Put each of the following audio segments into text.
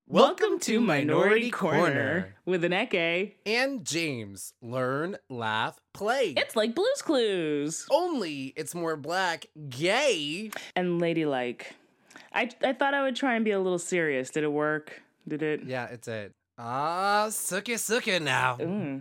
Welcome to Minority Corner with Aneke. And James. Learn, laugh, play. It's like Blue's Clues. Only it's more black, gay, and ladylike. I thought I would try and be a little serious. Did it work? Did it? Yeah, it did. Suki now.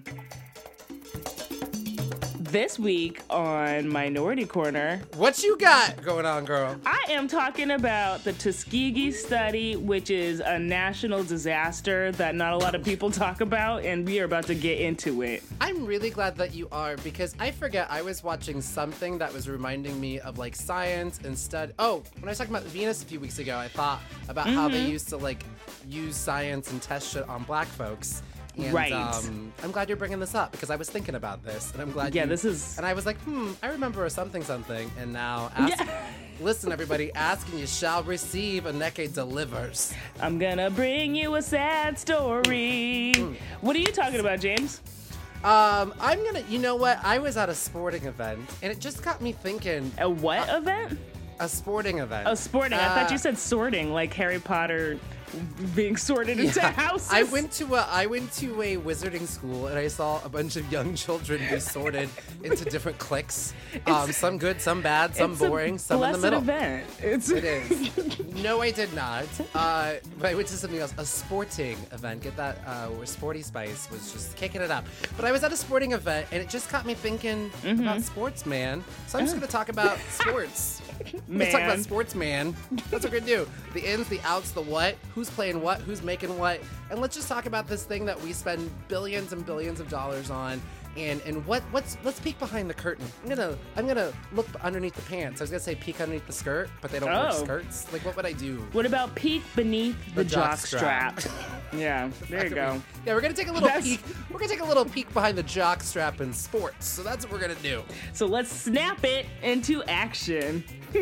This week on Minority Corner, what you got going on, girl? I am talking about the Tuskegee study, which is a national disaster that not a lot of people talk about, and we are about to get into it. I'm really glad that you are, because I forget I was watching something that was reminding me of like science and study. Oh, when I was talking about Venus a few weeks ago, I thought about how they used to like use science and test shit on black folks. And, right. I'm glad you're bringing this up because I was thinking about this, and I'm glad. This is. And I was like, I remember something, and now listen, everybody, ask and you shall receive. Aneke delivers. I'm gonna bring you a sad story. What are you talking about, James? You know what? I was at a sporting event, and it just got me thinking. A what event? A sporting event. Oh, sporting. I thought you said sorting, like Harry Potter being sorted into houses. I went to a wizarding school, and I saw a bunch of young children be sorted into different cliques. Some good, some bad, some boring, some in the middle. Event. It is. No, I did not. But I went to something else, a sporting event. Get that? Where Sporty Spice was just kicking it up. But I was at a sporting event, and it just got me thinking about sports, man. So I'm just going to talk about sports. Let's talk about sports, man. That's what we're going to do. The ins, the outs, the what, who's playing what, who's making what. And let's just talk about this thing that we spend billions and billions of dollars on. And let's peek behind the curtain. I'm gonna look underneath the pants. I was gonna say peek underneath the skirt, but they don't wear skirts. Like, what would I do? What about peek beneath the jock strap? Yeah, there you go. Yeah, we're gonna take a little peek. We're gonna take a little peek behind the jock strap in sports. So that's what we're gonna do. So let's snap it into action.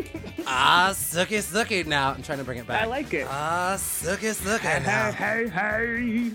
Suki now. I'm trying to bring it back. I like it. Suki now. Hey.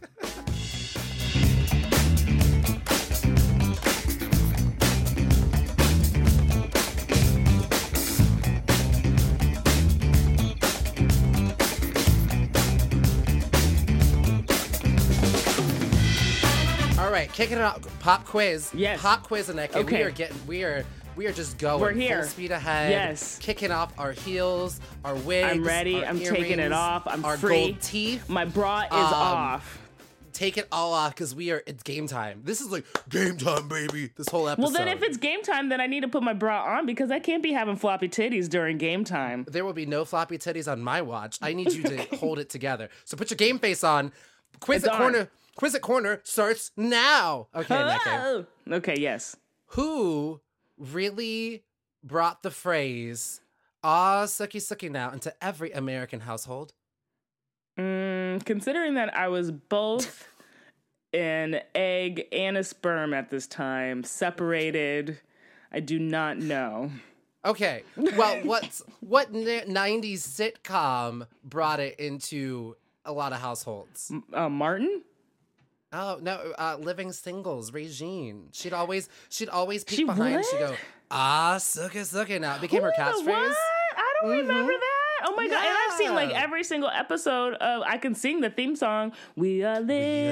All right, kicking it off. Pop quiz. Yes. Pop quiz, Aneke. Okay. We are just going. We're here. Full speed ahead. Yes. Kicking off our heels, our wigs. I'm ready. I'm taking it off. I'm our free. Gold teeth. My bra is off. Take it all off because it's game time. This is like game time, baby. This whole episode. Well, then if it's game time, then I need to put my bra on because I can't be having floppy titties during game time. There will be no floppy titties on my watch. I need you to hold it together. So put your game face on. Quiz at Corner starts now. Okay, Aneke. Okay, yes. Who really brought the phrase suki now into every American household? Considering that I was both an egg and a sperm at this time, separated, I do not know. Okay, well, what 90s sitcom brought it into a lot of households? Martin? Oh no, Living Singles, Regine. She'd always peek behind. Would? She'd go, suki now. It became her catchphrase. What? I don't remember that. Oh my God. And I've seen like Yeah. every single episode of, I can sing the theme song. We are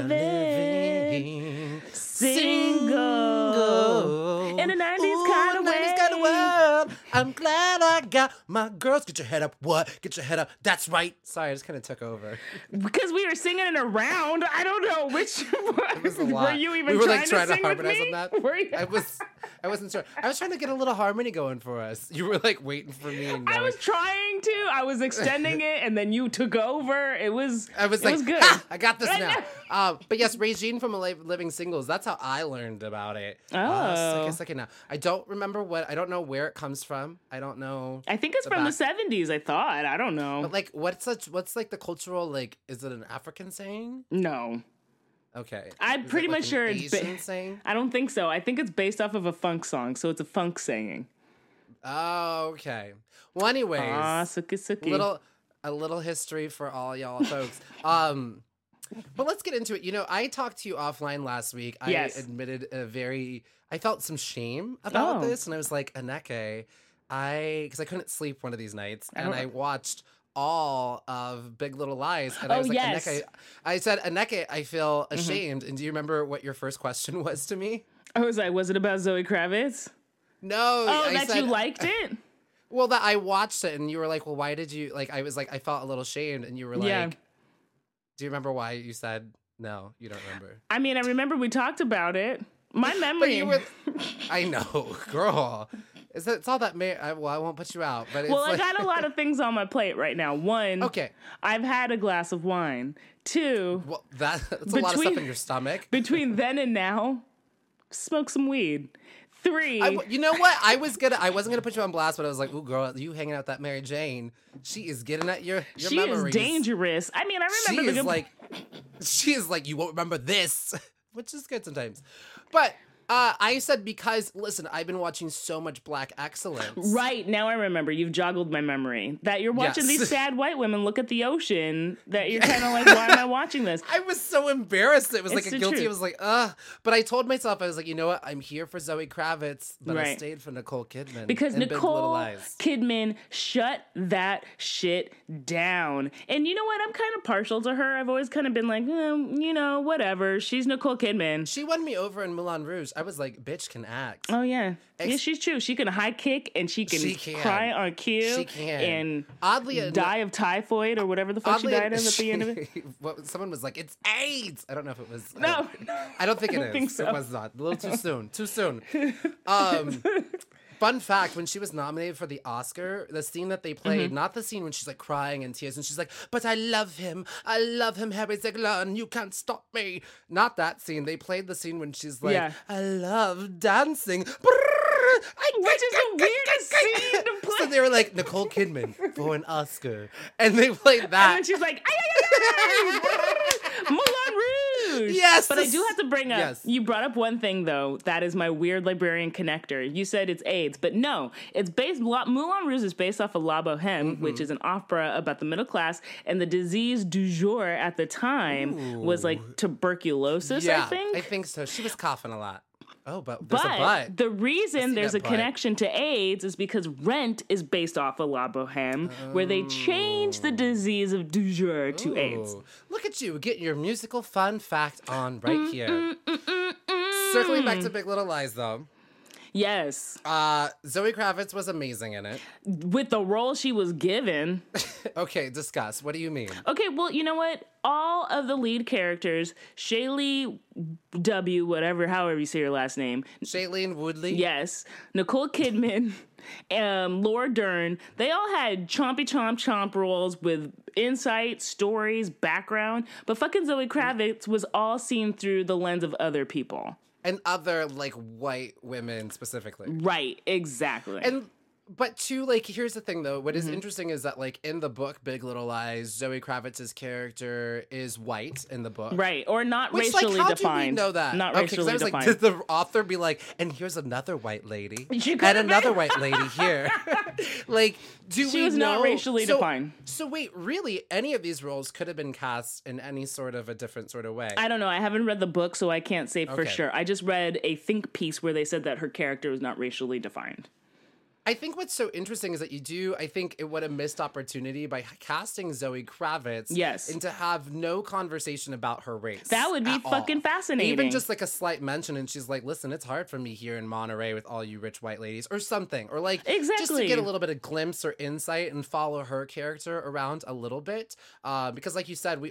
living single in a 90s kind of way. 90s kind of world. I'm glad I got my girls. Get your head up. What? Get your head up. That's right. Sorry, I just kind of took over. Because we were singing it around. I don't know which. It was a lot. Were you even we were trying like trying to to sing harmonize with me? on that. Were you? I wasn't sure. I was trying to get a little harmony going for us. You were like waiting for me. And I was trying to. I was extending it, and then you took over. It was good. Ha, I got this now. But yes, Regine from Living Singles. That's how I learned about it. Suki now. I don't remember I don't know where it comes from. I don't know. I think it's from the 70s. I thought. I don't know. But like, what's like the cultural, like? Is it an African saying? No. Okay. I'm pretty much sure it's Asian saying. I don't think so. I think it's based off of a funk song, so it's a funk saying. Oh, okay. Well, anyways, suki. A little history for all y'all folks. But let's get into it. You know, I talked to you offline last week. Yes. I admitted I felt some shame about this, and I was like, Aneke, because I couldn't sleep one of these nights, and I watched all of Big Little Lies, and I Oh, was like, yes. Aneke, I said, Aneke, I feel ashamed. And do you remember what your first question was to me? I was like, was it about Zoe Kravitz? No. Oh, I that said, you liked it? Well, that I watched it, and you were like, well, why did you, like, I was like, I felt a little shamed, and you were like, Yeah. do you remember why you said, no, you don't remember? I mean, I remember we talked about it. My But memory. you were, I know, girl. It's all that, well, I won't put you out, but it's Well, I like, got a lot of things on my plate right now. One, okay. I've had a glass of wine. Two, Well, that's a lot of stuff in your stomach. between then and now, smoke some weed. Three, You know what? I wasn't gonna put you on blast, but I was like, "Ooh, girl, you hanging out with that Mary Jane? She is getting at your she memories. is dangerous. I mean, I remember She is like, you won't remember this, which is good sometimes. But I said because listen, I've been watching so much Black excellence. Right, now I remember. You've joggled my memory. That you're watching Yes. these sad white women look at the ocean, that you're kind of like, why am I watching this? I was so embarrassed. It was It's like the a guilty. truth. I was like, ugh. But I told myself, I was like, you know what? I'm here for Zoe Kravitz, but I Right. stayed for Nicole Kidman. Because in Big Little Nicole Lies. Kidman shut that shit down. And you know what? I'm kind of partial to her. I've always kind of been like, you know, whatever. She's Nicole Kidman. She won me over in Moulin Rouge. I was like, bitch can act. Oh, yeah. Yeah, she's true. She can high kick and she can cry on cue. She can. And Oddly enough, die of typhoid or whatever the fuck she died of at the end of it. Someone was like, "It's AIDS." I don't know if it was. No. I don't think it I don't is. think so. It was not. A little too soon. Too soon. Fun fact: when she was nominated for the Oscar, the scene that they played, Mm-hmm. not the scene when she's like crying in tears and she's like, "But I love him, Harry Ziegler, and you can't stop me." Not that scene. They played the scene when she's like, Yeah. "I love dancing." Which is the weirdest scene to play. So they were like, Nicole Kidman for an Oscar. And they played And that. then she's like, ay, ay, ay, ay, Moulin Rouge. Yes, But I this- do have to bring up, yes. you brought up one thing, though. That is my weird librarian connector. You said it's AIDS, but no. Moulin Rouge is based off of La Boheme, Mm-hmm. which is an opera about the middle class. And the disease du jour at the time was like tuberculosis, Yeah, I think. so. She was coughing a lot. Oh, but there's a But but. the reason there's a that but. connection to AIDS is because Rent is based off of La Boheme, where they changed the disease of du jour to AIDS. Ooh, look at you getting your musical fun fact on right here. Circling back to Big Little Lies, though. Yes. Zoe Kravitz was amazing in it. With the role she was given. Okay, discuss. What do you mean? Okay, well, you know what? All of the lead characters, Shaylee W., however you say her last name, Shailene Woodley? yes, Nicole Kidman, Laura Dern, they all had chompy chomp roles with insight, stories, background, but fucking Zoe Kravitz was all seen through the lens of other people. And other, like, white women specifically. Right, exactly. But too, like, here's the thing, though. What Mm-hmm. is interesting is that, like, in the book Big Little Lies, Zoe Kravitz's character is white in the book. right, or not Which, racially like, how defined. do we know that? Not Okay, 'cause racially I was defined. like, did the author be like, and here's another white lady, She and could've been. another white lady here? Like, do She we was know? not racially defined. So wait, really, any of these roles could have been cast in any sort of a different sort of way. I don't know. I haven't read the book, so I can't say for Okay. sure. I just read a think piece where they said that her character was not racially defined. I think what's so interesting is that I think it would have missed opportunity by casting Zoe Kravitz. Yes. And to have no conversation about her race. That would be at all. fucking fascinating. Even just like a slight mention, and she's like, listen, it's hard for me here in Monterey with all you rich white ladies, or something. Or like, just to Exactly. get a little bit of glimpse or insight and follow her character around a little bit. Because like you said,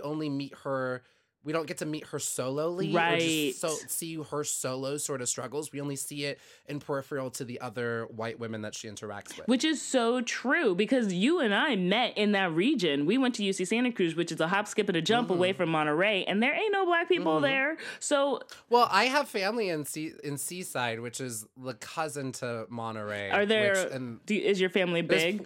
we don't get to meet her solely, or Right. just see her solo sort of struggles. We only see it in peripheral to the other white women that she interacts with. Which is so true because you and I met in that region. We went to UC Santa Cruz, which is a hop, skip, and a jump away from Monterey, and there ain't no black people there. So Well, I have family in Seaside, which is the cousin to Monterey. are there? Which, and Is your family there's- big?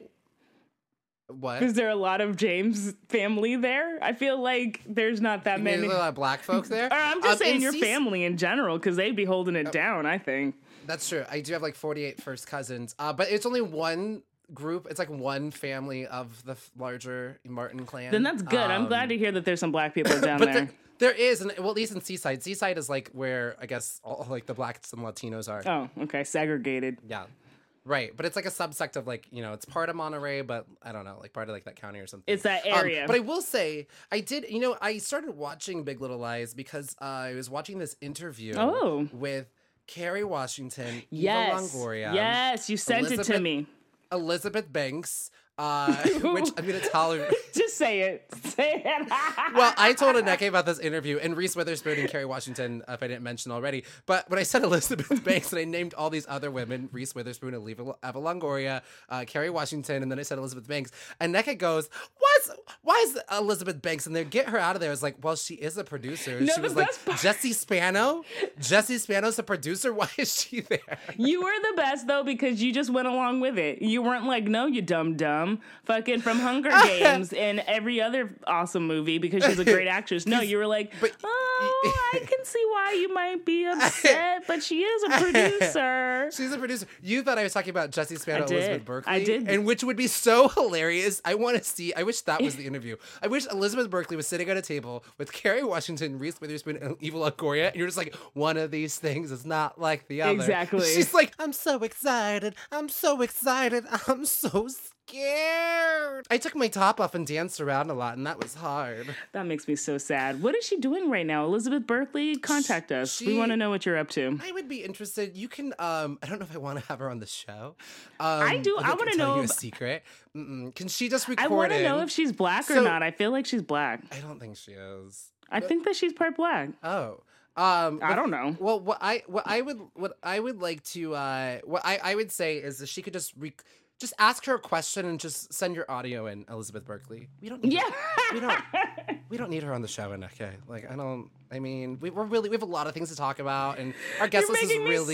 What? Is there a lot of James family there? I feel like there's not that You mean many. there's a lot of black folks there? Or I'm just saying in your Seas- family in general, because they'd be holding it down, I think. That's true. I do have like 48 first cousins, but it's only one group. It's like one family of the larger Martin clan. Then that's good. I'm glad to hear that there's some black people down But there. there is, and well, at least in Seaside. Seaside is like where I guess all like the blacks and Latinos are. Oh, okay. Segregated. Yeah. Right, but it's like a subsect of like, it's part of Monterey, but I don't know, like part of like that county or something. It's that area. But I will say, I started watching Big Little Lies because I was watching this interview with Kerry Washington, Eva Longoria. Yes, you sent it to me. Elizabeth Banks, which I'm going to tell her. Just say it. Say it. Well, I told Aneke about this interview, and Reese Witherspoon and Kerry Washington, if I didn't mention already. But when I said Elizabeth Banks and I named all these other women, Reese Witherspoon, Eva Longoria, Kerry Washington, and then I said Elizabeth Banks, Aneke goes, why is Elizabeth Banks in there? Get her out of there. I was like, well, she is a producer. No, she was like, Jessie Spano? Jessie Spano's a producer? Why is she there? You were the best, though, because you just went along with it. You weren't like, no, you dumb. Fucking from Hunger Games and every other awesome movie because she's a great actress. No, you were like, I can see why you might be upset, but she is a producer. She's a producer. You thought I was talking about Jessie Spano, Elizabeth Berkley? I did. And which would be so hilarious. I wish that was the interview. I wish Elizabeth Berkley was sitting at a table with Kerry Washington, Reese Witherspoon, and Eva Longoria, and you're just like, one of these things is not like the other. Exactly. She's like, I'm so excited. I'm so scared. I took my top off and danced around a lot, and that was hard. That makes me so sad. What is she doing right now? Elizabeth Berkley, contact us. We want to know what you're up to. I would be interested. You can, I don't know if I want to have her on the show. I do. I want to know. You a secret. Can she just record it? I want to know if she's black or not. I feel like she's black. I don't think she is. I think that she's part black. Oh. I don't know. Well, what I would like to what I would say is that she could just ask her a question and just send your audio in, Elizabeth Berkley. We don't need we don't need her on the show, Aneke. Like we have a lot of things to talk about, and our guest list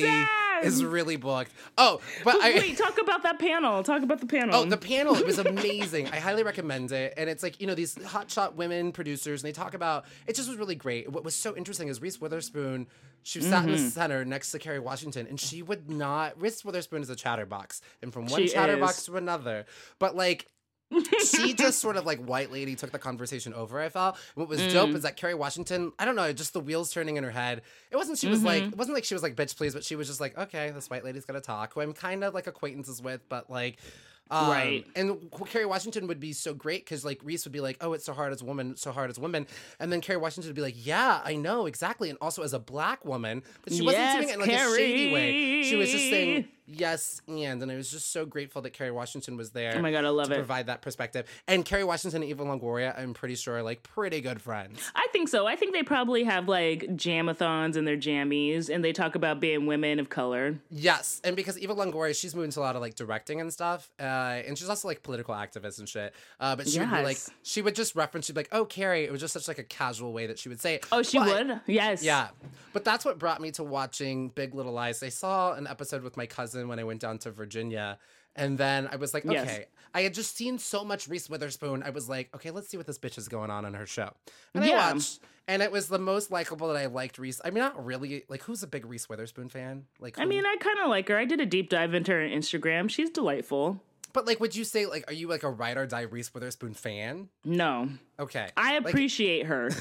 is really booked. Oh, but wait, talk about that panel. Talk about the panel. Oh, the panel, it was amazing. I highly recommend it. And it's like, these hotshot women producers, and they talk about, it just was really great. What was so interesting is Reese Witherspoon, she sat in the center next to Kerry Washington, and Reese Witherspoon is a chatterbox, and from one chatterbox to another. But like, she just sort of like white lady took the conversation over, I felt. What was dope is that Kerry Washington, I don't know, just the wheels turning in her head. It wasn't like she was like, bitch, please, but she was just like, okay, this white lady's gonna talk, who I'm kind of like acquaintances with, but like, right. And Kerry Washington would be so great because like Reese would be like, oh, it's so hard as a woman, and then Kerry Washington would be like, yeah, I know exactly, and also as a black woman, but she wasn't doing it in like a shady way. She was just saying yes, and I was just so grateful that Kerry Washington was there. Oh my God, I love it. To provide that perspective. And Kerry Washington and Eva Longoria, I'm pretty sure, are like pretty good friends. I think so. I think they probably have like jamathons in their jammies, and they talk about being women of color. Yes, and because Eva Longoria, she's moved into a lot of like directing and stuff, and she's also like political activist and shit. But she would be like, she would just reference, she'd be like, oh, Kerry. It was just such like a casual way that she would say it. Oh, she would? Yes. Yeah. But that's what brought me to watching Big Little Lies. I saw an episode with my cousin when I went down to Virginia. And then I was like, okay. Yes. I had just seen so much Reese Witherspoon. I was like, okay, let's see what this bitch is going on in her show. And I watched, and it was the most likable that I liked Reese. I mean, not really. Like, who's a big Reese Witherspoon fan? Like, who? I mean, I kind of like her. I did a deep dive into her Instagram. She's delightful. But, like, would you say, like, are you, like, a ride or die Reese Witherspoon fan? No. Okay. I appreciate her.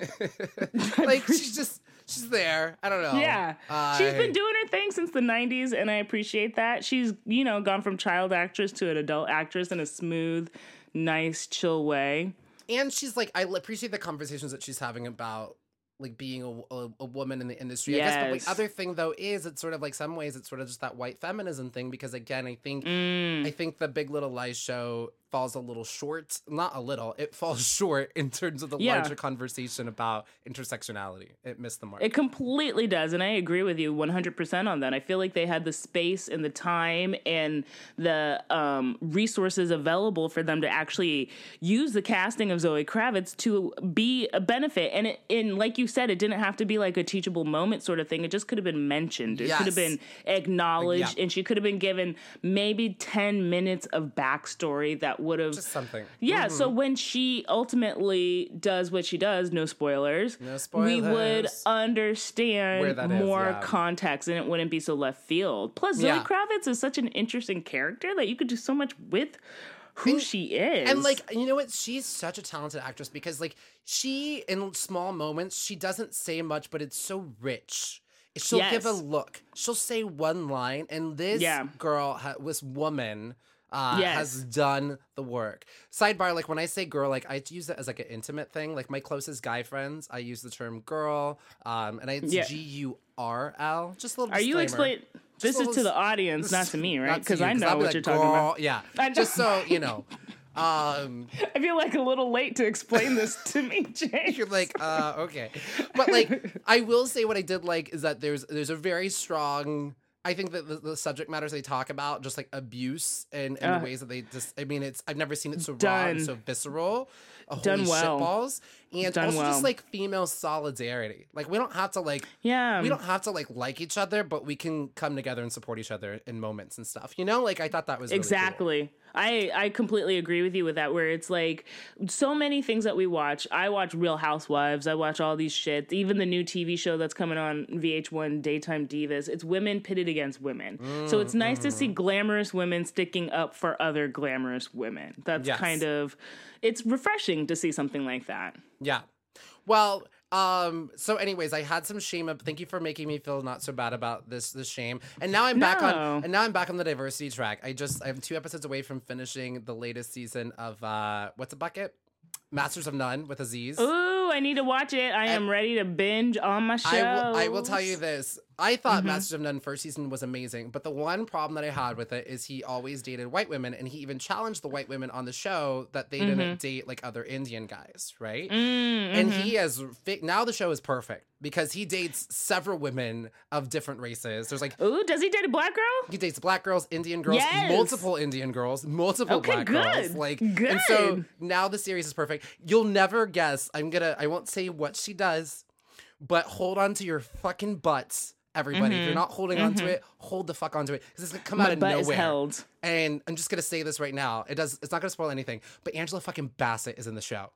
Like, she's there. I don't know. Yeah. She's been doing her thing since the 90s, and I appreciate that. She's, gone from child actress to an adult actress in a smooth, nice, chill way. And she's, like, I appreciate the conversations that she's having about, like, being a woman in the industry. Yes. I guess, but, like, other thing, though, is it's sort of, like, some ways it's sort of just that white feminism thing, because, again, I think the Big Little Lies show falls a little short. Not a little. It falls short in terms of the larger conversation about intersectionality. It missed the mark. It completely does, and I agree with you 100% on that. I feel like they had the space and the time and the resources available for them to actually use the casting of Zoe Kravitz to be a benefit. And like you said, it didn't have to be like a teachable moment sort of thing. It just could have been mentioned. It could have been acknowledged, and she could have been given maybe 10 minutes of backstory that would have just something. Yeah, so when she ultimately does what she does, no spoilers, we would understand more context, and it wouldn't be so left field. Plus, Zoe Kravitz is such an interesting character that you could do so much with who she is. And, like, you know what? She's such a talented actress because, like, she, in small moments, she doesn't say much, but it's so rich. she'll give a Yes. look. She'll say one line, and this girl, this woman, has done the work. Sidebar, like when I say girl, like I use it as like an intimate thing. Like my closest guy friends, I use the term girl, and it's GURL. Just a little. Are you explain? This is to the audience, not to me, right? Because I know what you're talking about. Yeah, just so you know. I feel like a little late to explain this to me, James. You're like, okay. But like, I will say what I did like is that there's a very strong, I think that the subject matters they talk about, just like abuse and the ways that they just, I mean, I've never seen it so raw and so visceral. Holy shitballs. And also just like female solidarity. Like we don't have to like we don't have to like each other, but we can come together and support each other in moments and stuff. You know, like I thought that was really cool. I completely agree with you with that, where it's like so many things that we watch. I watch Real Housewives. I watch all these shit. Even the new TV show that's coming on VH1, Daytime Divas. It's women pitted against women. So it's nice to see glamorous women sticking up for other glamorous women. That's kind of, it's refreshing to see something like that. Yeah. Well, so anyways, I had some shame up. Thank you for making me feel not so bad about this shame. And now I'm back on the diversity track. I have 2 episodes away from finishing the latest season of what's a bucket? Masters of None with Aziz. Ooh, I need to watch it. I am ready to binge on my show. I will tell you this. I thought Masters of None first season was amazing, but the one problem that I had with it is he always dated white women, and he even challenged the white women on the show that they didn't date like other Indian guys, right? And he has now the show is perfect because he dates several women of different races. There's like, ooh, does he date a black girl? He dates black girls, Indian girls, multiple Indian girls, multiple black girls. Like, and so now the series is perfect. You'll never guess. I won't say what she does, but hold on to your fucking butts. Everybody, if you're not holding on to it, hold the fuck onto it because it's gonna come out of nowhere. Is held. And I'm just gonna say this right now. It's not gonna spoil anything. But Angela fucking Bassett is in the show.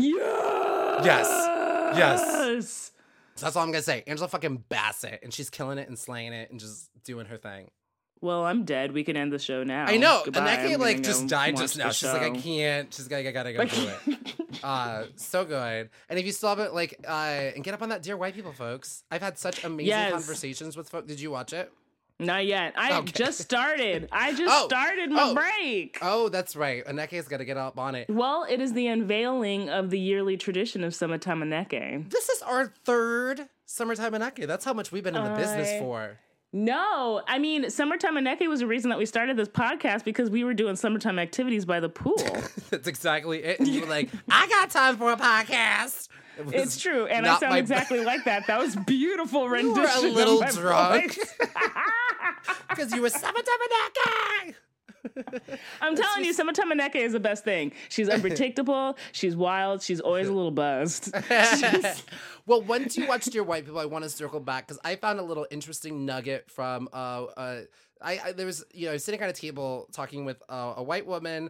Yes. So that's all I'm gonna say. Angela fucking Bassett, and she's killing it and slaying it and just doing her thing. Well, I'm dead. We can end the show now. I know. And that kid like just died just now. She's like, I can't. She's like, I gotta go do it. So good. And if you still haven't and get up on that Dear White People, folks. I've had such amazing conversations with folks. Did you watch it? Not yet. I just started. I just started my break. Oh, that's right. Aneke's got to get up on it. Well, it is the unveiling of the yearly tradition of Summertime Aneke. This is our 3rd Summertime Aneke. That's how much we've been in the business for. No, I mean, Summertime Aneke was the reason that we started this podcast because we were doing summertime activities by the pool. That's exactly it. And you were like, I got time for a podcast. It's true. And I sound exactly like that. That was beautiful rendition. You were a little drunk. Because you were Summertime Aneke. I'm telling you, Summertime Aneke is the best thing. She's unpredictable. She's wild. She's always a little buzzed. Well, once you watched Dear White People, I want to circle back because I found a little interesting nugget from I was sitting at a table talking with a white woman,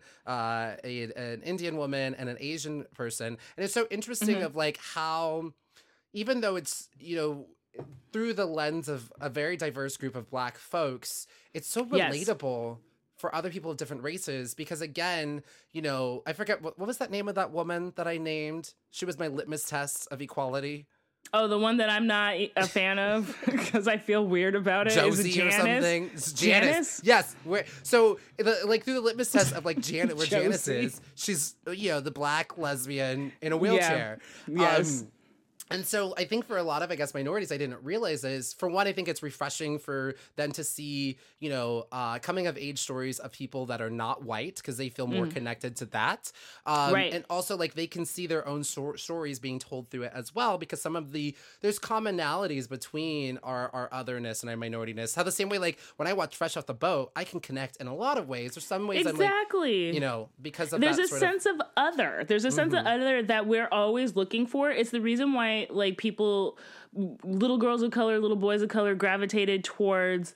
an Indian woman, and an Asian person, and it's so interesting of like how even though it's through the lens of a very diverse group of Black folks, it's so relatable. For other people of different races, because again, I forget what was that name of that woman that I named? She was my litmus test of equality. Oh, the one that I'm not a fan of because I feel weird about it. Josie is it or something. It's Janice. Yes. So through the litmus test of like Janet, where Janice is, she's the Black lesbian in a wheelchair. Yeah. Yes. And so I think for a lot of, I guess, minorities, I didn't realize is, for one, I think it's refreshing for them to see, coming of age stories of people that are not white because they feel more connected to that. Right. And also, like, they can see their own stories being told through it as well because there's commonalities between our otherness and our minorityness. How the same way, like, when I watch Fresh Off the Boat, I can connect in a lot of ways. There's some ways I'm like, because of there's a sense of other. There's a sense of other that we're always looking for. It's the reason why like people, little girls of color, little boys of color gravitated towards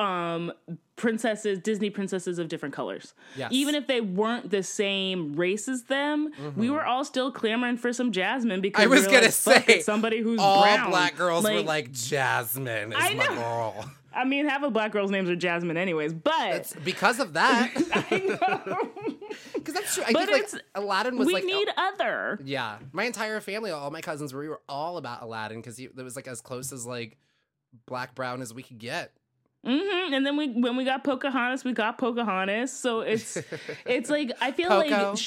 Disney princesses of different colors. Yes. Even if they weren't the same race as them, we were all still clamoring for some Jasmine because I was gonna say somebody who's all brown. Black girls were like, Jasmine is my girl. I mean, half of Black girls' names are Jasmine anyways, but it's because of that. I know. Because that's true. I think like Aladdin was we like need other. Yeah, my entire family, all my cousins, we were all about Aladdin because it was like as close as like black brown as we could get. And then when we got Pocahontas, we got Pocahontas. So it's like I feel Poco. like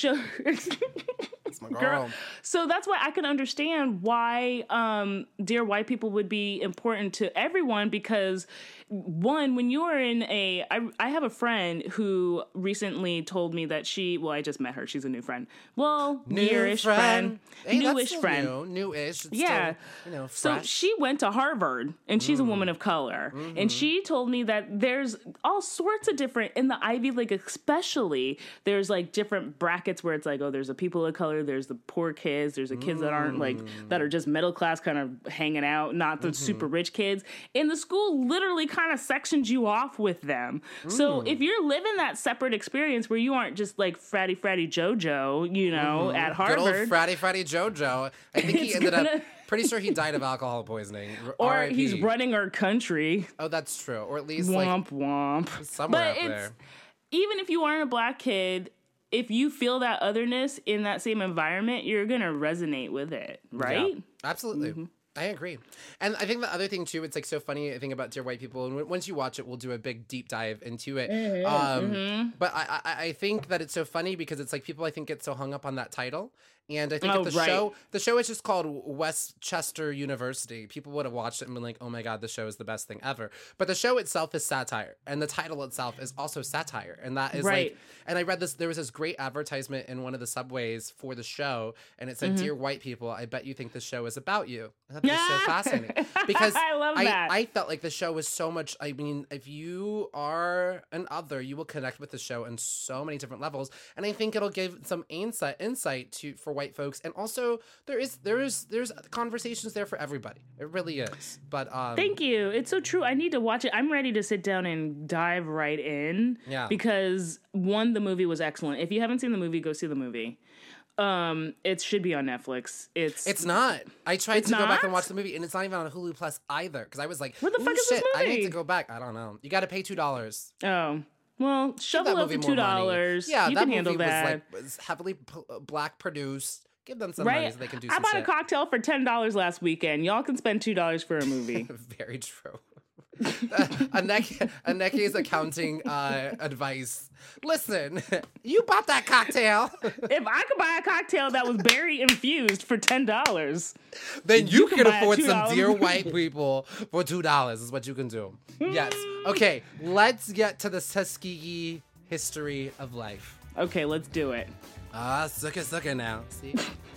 That's my girl. So that's why I can understand why Dear White People would be important to everyone, because one, when you are in I have a friend who recently told me that I just met her. She's a new friend. Well, newish friend. Hey, newish that's friend. still newish. It's Yeah. still, So fresh. she went to Harvard, and she's a woman of color. And she told me that there's all sorts of different, in the Ivy League especially, there's like different brackets where it's like, oh, there's the people of color, there's the poor kids, there's the kids that aren't like, that are just middle class kind of hanging out, not the super rich kids. And the school literally kind of sections you off with them. So if you're living that separate experience where you aren't just like fratty Jojo, at Harvard. Good old fratty Jojo. I think he ended up, pretty sure he died of alcohol poisoning. Or R.I.P. he's running our country. Oh, that's true. Or at least Womp womp. somewhere But out there. Even if you aren't a black kid, if you feel that otherness in that same environment, you're gonna resonate with it, right? Yeah, absolutely. I agree. And I think the other thing too, it's like so funny, I think about Dear White People, and once you watch it, we'll do a big deep dive into it. But I think that it's so funny because it's like people I think get so hung up on that title. And I think if the show is just called Westchester University, people would have watched it and been like, oh my God, the show is the best thing ever. But the show itself is satire, and the title itself is also satire. And that is like, and I read this, there was this great advertisement in one of the subways for the show, and it said, Dear White People, I bet you think the show is about you. I thought that was so fascinating. Because I love that. I felt like the show was so much, I mean, if you are an other, you will connect with the show on so many different levels. And I think it'll give some insight for white folks. And also there's conversations there for everybody. It really is. But Thank you. It's so true. I need to watch it. I'm ready to sit down and dive right in. Yeah. Because one, the movie was excellent. If you haven't seen the movie, go see the movie. It should be on Netflix. It's not. I tried to go back and not? watch the movie, and it's not even on Hulu Plus either. Because I was like, What the fuck is shit, this I need movie? to go back. I don't know. You got to pay $2. Oh. Well, Give shovel that up movie for more money. $2. Yeah, You that can movie handle that. was heavily black produced. Give them some money so they can do some I bought shit. a cocktail for $10 last weekend. Y'all can spend $2 for a movie. Very true. Aneke's accounting advice. Listen, you bought that cocktail. If I could buy a cocktail that was berry infused for $10, Then you can can buy afford $2. some Dear White People for $2 is what you can do. Yes. Okay, let's get to the Tuskegee history of life. okay, let's do it. Sucka now. See?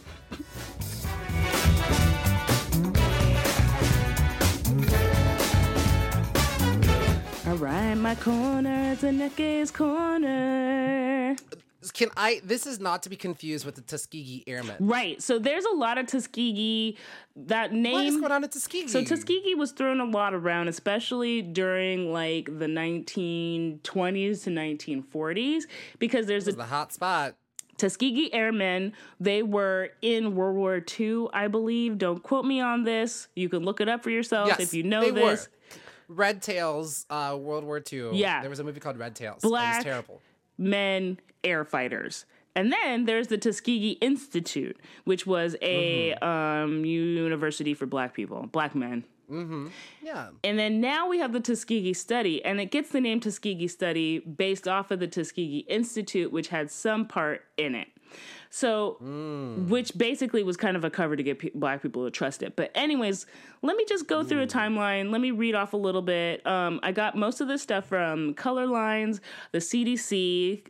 All right, my corner, it's Aneke's corner. This is not to be confused with the Tuskegee Airmen. Right, so there's a lot of Tuskegee. That name. What is going on at Tuskegee? So Tuskegee was thrown a lot around, especially during like the 1920s to 1940s, because there's the hot spot. Tuskegee Airmen. They were in World War II, I believe. Don't quote me on this. You can look it up for yourself Yes, if you know they this. were. Red Tails, World War II. Yeah. There was a movie called Red Tails. Black It was terrible. men air fighters. And then there's the Tuskegee Institute, which was a university for black people, black men. Yeah. And then now we have the Tuskegee Study, and it gets the name Tuskegee Study based off of the Tuskegee Institute, which had some part in it. So, which basically was kind of a cover to get black people to trust it. But anyways, let me just go through a timeline. Let me read off a little bit. I got most of this stuff from Color Lines, the CDC.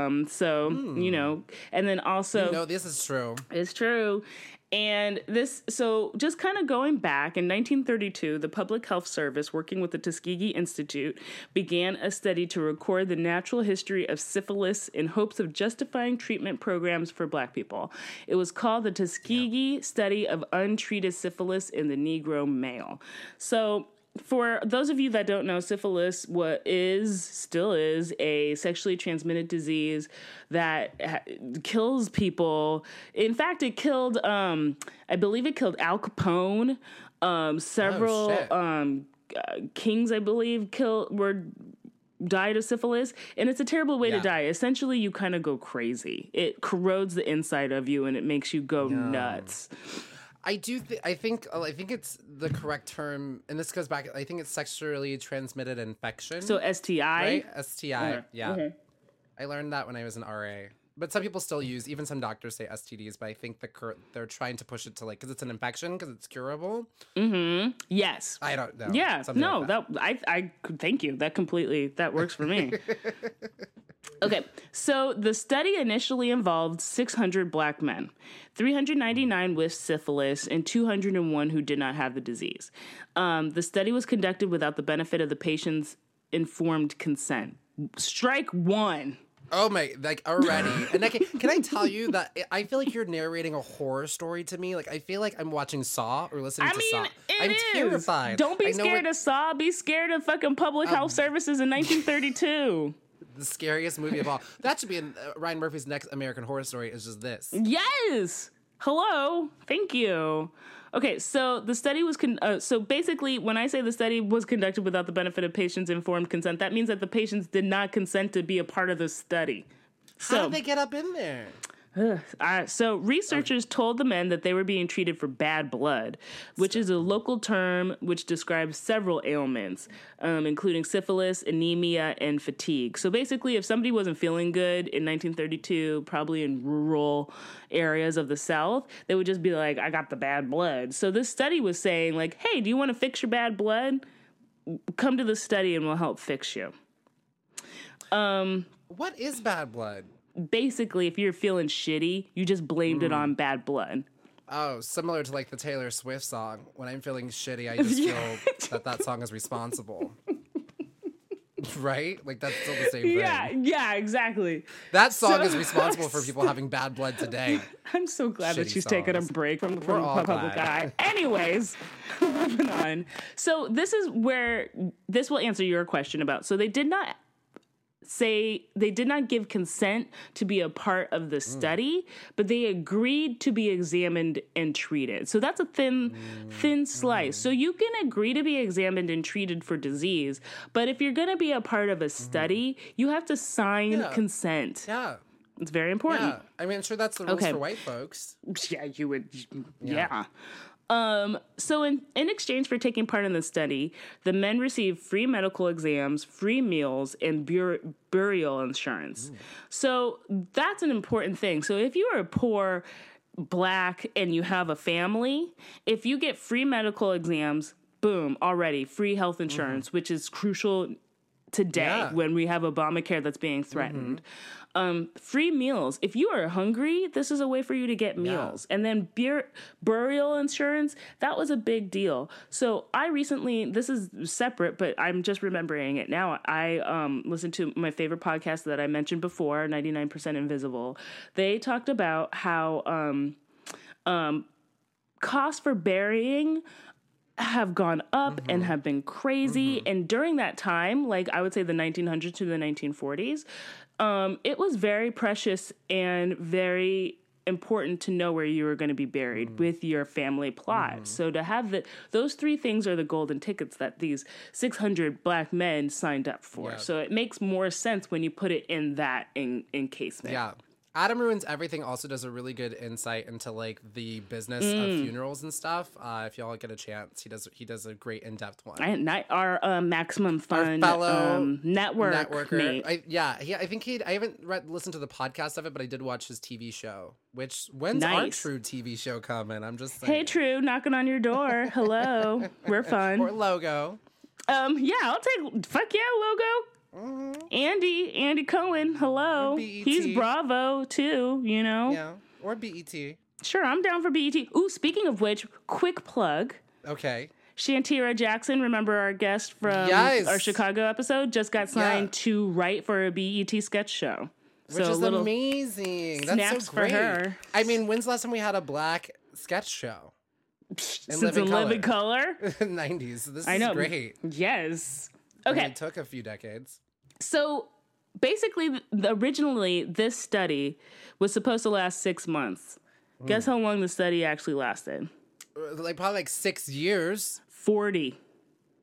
And then also... No, this is true. It's true. And so just kind of going back, in 1932, the Public Health Service, working with the Tuskegee Institute, began a study to record the natural history of syphilis in hopes of justifying treatment programs for black people. It was called the Tuskegee Study of Untreated Syphilis in the Negro Male. So... for those of you that don't know, syphilis still is a sexually transmitted disease that kills people. In fact, it killed, I believe it killed Al Capone. Several kings, I believe, died of syphilis, and it's a terrible way to die. Essentially, you kind of go crazy. It corrodes the inside of you, and it makes you go nuts. I think it's the correct term, and this goes back. I think it's sexually transmitted infection. So STI, right? STI. Okay. Yeah. Okay. I learned that when I was an RA. But some people still use, even some doctors say STDs, but I think they're trying to push it to like, because it's an infection, because it's curable. Mm-hmm. Yes. I don't know. Yeah. No, like that. I thank you. That works for me. Okay, so the study initially involved 600 black men, 399 with syphilis, and 201 who did not have the disease. The study was conducted without the benefit of the patient's informed consent. Strike one. Oh my, like already. And can I tell you that I feel like you're narrating a horror story to me? Like I feel like I'm watching Saw or listening to Saw. I'm terrified. Don't be scared of Saw. Be scared of fucking public health services in 1932. The scariest movie of all. That should be in Ryan Murphy's next American Horror Story. Is just this. Yes. Hello. Thank you. Okay, so the study was so basically, when I say the study was conducted without the benefit of patients' informed consent, that means that the patients did not consent to be a part of the study. How did they get up in there? So researchers told the men that they were being treated for bad blood, which is a local term which describes several ailments, including syphilis, anemia, and fatigue. So basically, if somebody wasn't feeling good in 1932, probably in rural areas of the South, they would just be like, I got the bad blood. So this study was saying like, hey, do you want to fix your bad blood? Come to the study and we'll help fix you. What is bad blood? Basically, if you're feeling shitty, you just blamed it on bad blood. Oh, similar to like the Taylor Swift song. When I'm feeling shitty, I just feel that song is responsible. Right? Like that's still the same thing. Yeah, exactly. That song is responsible for people having bad blood today. I'm so glad that she's taken a break from the public eye. Anyways, moving on. So this is where this will answer your question about. So they did not give consent to be a part of the study, but they agreed to be examined and treated. So that's a thin slice. So you can agree to be examined and treated for disease, but if you're going to be a part of a study, you have to sign consent. Yeah. It's very important. Yeah. I mean, I'm sure that's the rules for white folks. Yeah, you would. Yeah. So in exchange for taking part in the study, the men received free medical exams, free meals, and burial insurance. So that's an important thing. So if you are poor, black, and you have a family, if you get free medical exams, boom, already free health insurance, which is crucial today when we have Obamacare that's being threatened. Free meals. If you are hungry, this is a way for you to get meals. And then burial insurance, that was a big deal. So I recently, this is separate, but I'm just remembering it now. I listened to my favorite podcast that I mentioned before, 99% Invisible. They talked about how costs for burying have gone up and have been crazy. And during that time, like I would say the 1900s to the 1940s, it was very precious and very important to know where you were going to be buried with your family plot. So to have those three things are the golden tickets that these 600 black men signed up for. Yeah. So it makes more sense when you put it in that encasement. Yeah. Adam Ruins Everything also does a really good insight into like the business of funerals and stuff. If y'all get a chance, he does a great in-depth one. Our Maximum Fun fellow networker. Mate. I haven't listened to the podcast of it, but I did watch his TV show. When's our True TV show coming? I'm just saying. Hey True, knocking on your door. Hello, we're fun. Or Logo. I'll take. Fuck yeah, Logo. Andy Cohen, hello. He's Bravo too, you know. Yeah, or BET. Sure, I'm down for BET. Ooh, speaking of which, quick plug. Okay. Shantira Jackson, remember our guest from our Chicago episode, just got signed to write for a BET sketch show. Which is amazing. That's so great. For her. I mean, when's the last time we had a black sketch show? Since Living Color? 90s. This is great. Yes. Okay. I mean, it took a few decades. So basically, originally, this study was supposed to last 6 months. Guess how long the study actually lasted? Probably 6 years. 40.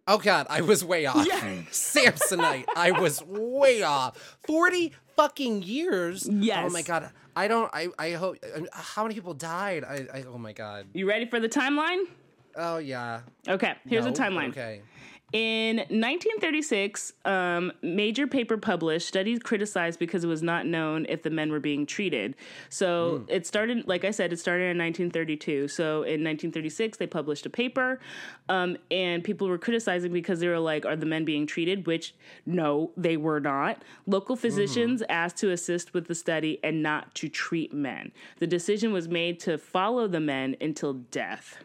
Oh God, I was way off. Yeah. Samsonite, I was way off. 40 fucking years. Yes. Oh my God. I hope. How many people died? Oh my God. You ready for the timeline? Oh yeah. Okay, here's No? the timeline. Okay. In 1936, major paper published, studies criticized because it was not known if the men were being treated. So it started, like I said, it started in 1932. So in 1936, they published a paper, and people were criticizing because they were like, are the men being treated? Which, no, they were not. Local physicians asked to assist with the study and not to treat men. The decision was made to follow the men until death.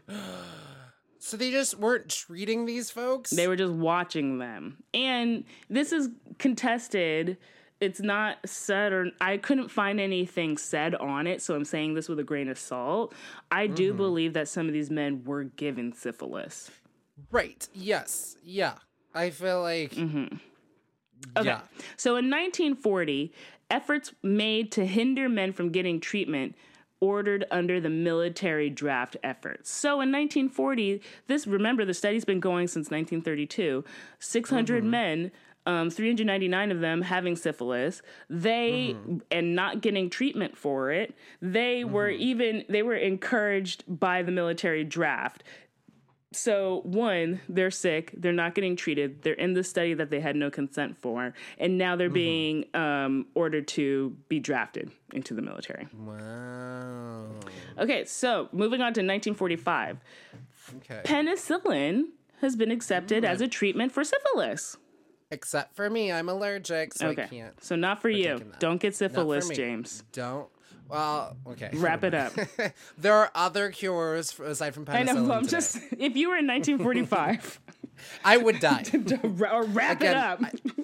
So they just weren't treating these folks? They were just watching them. And this is contested. It's not said, or I couldn't find anything said on it, so I'm saying this with a grain of salt. I do believe that some of these men were given syphilis. Right. Yes. Yeah. I feel like... Okay. Yeah. So in 1940, efforts made to hinder men from getting treatment ordered under the military draft efforts. So in 1940, remember, the study's been going since 1932. 600 men, 399 of them having syphilis, and not getting treatment for it. They were encouraged by the military draft. So, one, they're sick, they're not getting treated, they're in the study that they had no consent for, and now they're being ordered to be drafted into the military. Wow. Okay, so moving on to 1945. Okay. Penicillin has been accepted as a treatment for syphilis. Except for me, I'm allergic, so I Okay, can't. so not for you. taking that. Don't get syphilis, me. James. Don't. Well, okay. Wrap it up. There are other cures aside from I penicillin. know, I'm today. just, if you were in 1945, I would die. or wrap it Again, up.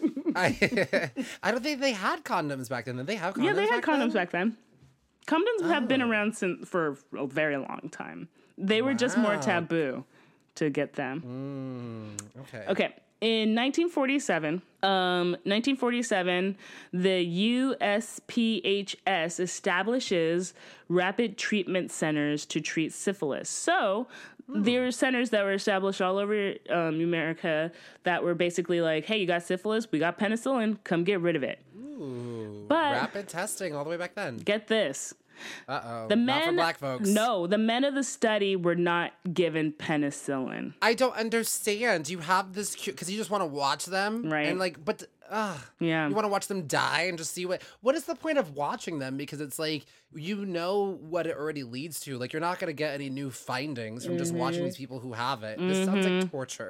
I don't think they had condoms back then. Did they have condoms? Yeah, they had condoms then? back then. Condoms have been around for a very long time. They were just more taboo to get them. Okay. Okay. In 1947, the USPHS establishes rapid treatment centers to treat syphilis. So there are centers that were established all over America that were basically like, hey, you got syphilis, we got penicillin, come get rid of it. Ooh, But- rapid testing all the way back then. Get this. Uh-oh. The Not men, for black folks. No, the men of the study were not given penicillin. I don't understand. You have this cure because you just want to watch them, Right. And like, but Yeah. you want to watch them die and just see what is the point of watching them? Because it's like you know what it already leads to. Like you're not gonna get any new findings from just watching these people who have it. This sounds like torture.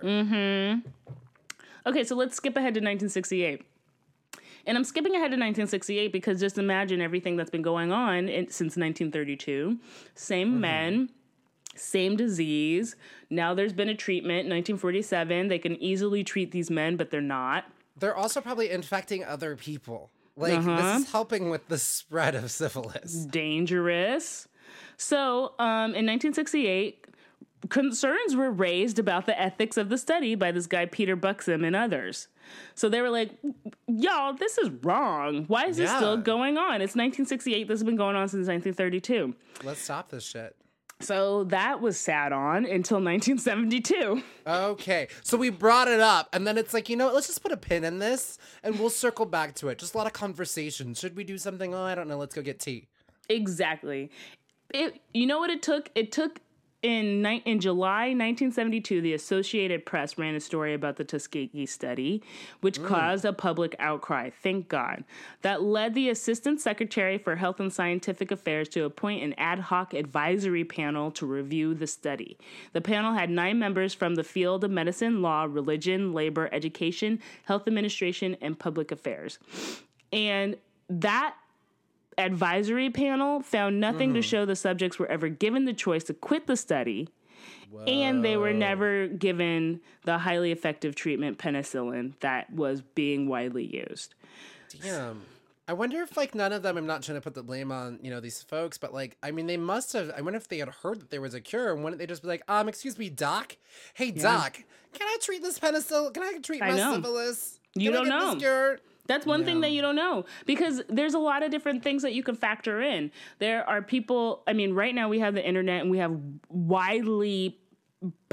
Okay, so let's skip ahead to 1968. And I'm skipping ahead to 1968 because just imagine everything that's been going on since 1932. Same men, same disease. Now there's been a treatment. 1947, they can easily treat these men, but they're not. They're also probably infecting other people. Like this is helping with the spread of syphilis. Dangerous. So in 1968, concerns were raised about the ethics of the study by this guy, Peter Buxom, and others. So they were like, y'all, this is wrong. Why is this still going on? It's 1968. This has been going on since 1932. Let's stop this shit. So that was sat on until 1972. Okay, so we brought it up, and then it's like, you know what, let's just put a pin in this, and we'll circle back to it. Just a lot of conversation. Should we do something? Oh, I don't know. Let's go get tea. Exactly. You know what it took? It took in July 1972, the Associated Press ran a story about the Tuskegee study, which caused a public outcry. Thank God. That led the Assistant Secretary for Health and Scientific Affairs to appoint an ad hoc advisory panel to review the study. The panel had 9 members from the field of medicine, law, religion, labor, education, health administration, and public affairs. And that advisory panel found nothing to show the subjects were ever given the choice to quit the study, and they were never given the highly effective treatment penicillin that was being widely used. Damn. I wonder if, like, none of them, I'm not trying to put the blame on, these folks, but, like, I mean, they must have, I wonder if they had heard that there was a cure, and wouldn't they just be like, excuse me, doc? Hey, doc, can I treat this penicillin? Can I treat my syphilis? You don't know. This cure? That's one thing that you don't know, because there's a lot of different things that you can factor in. There are people, I mean, right now we have the internet and we have widely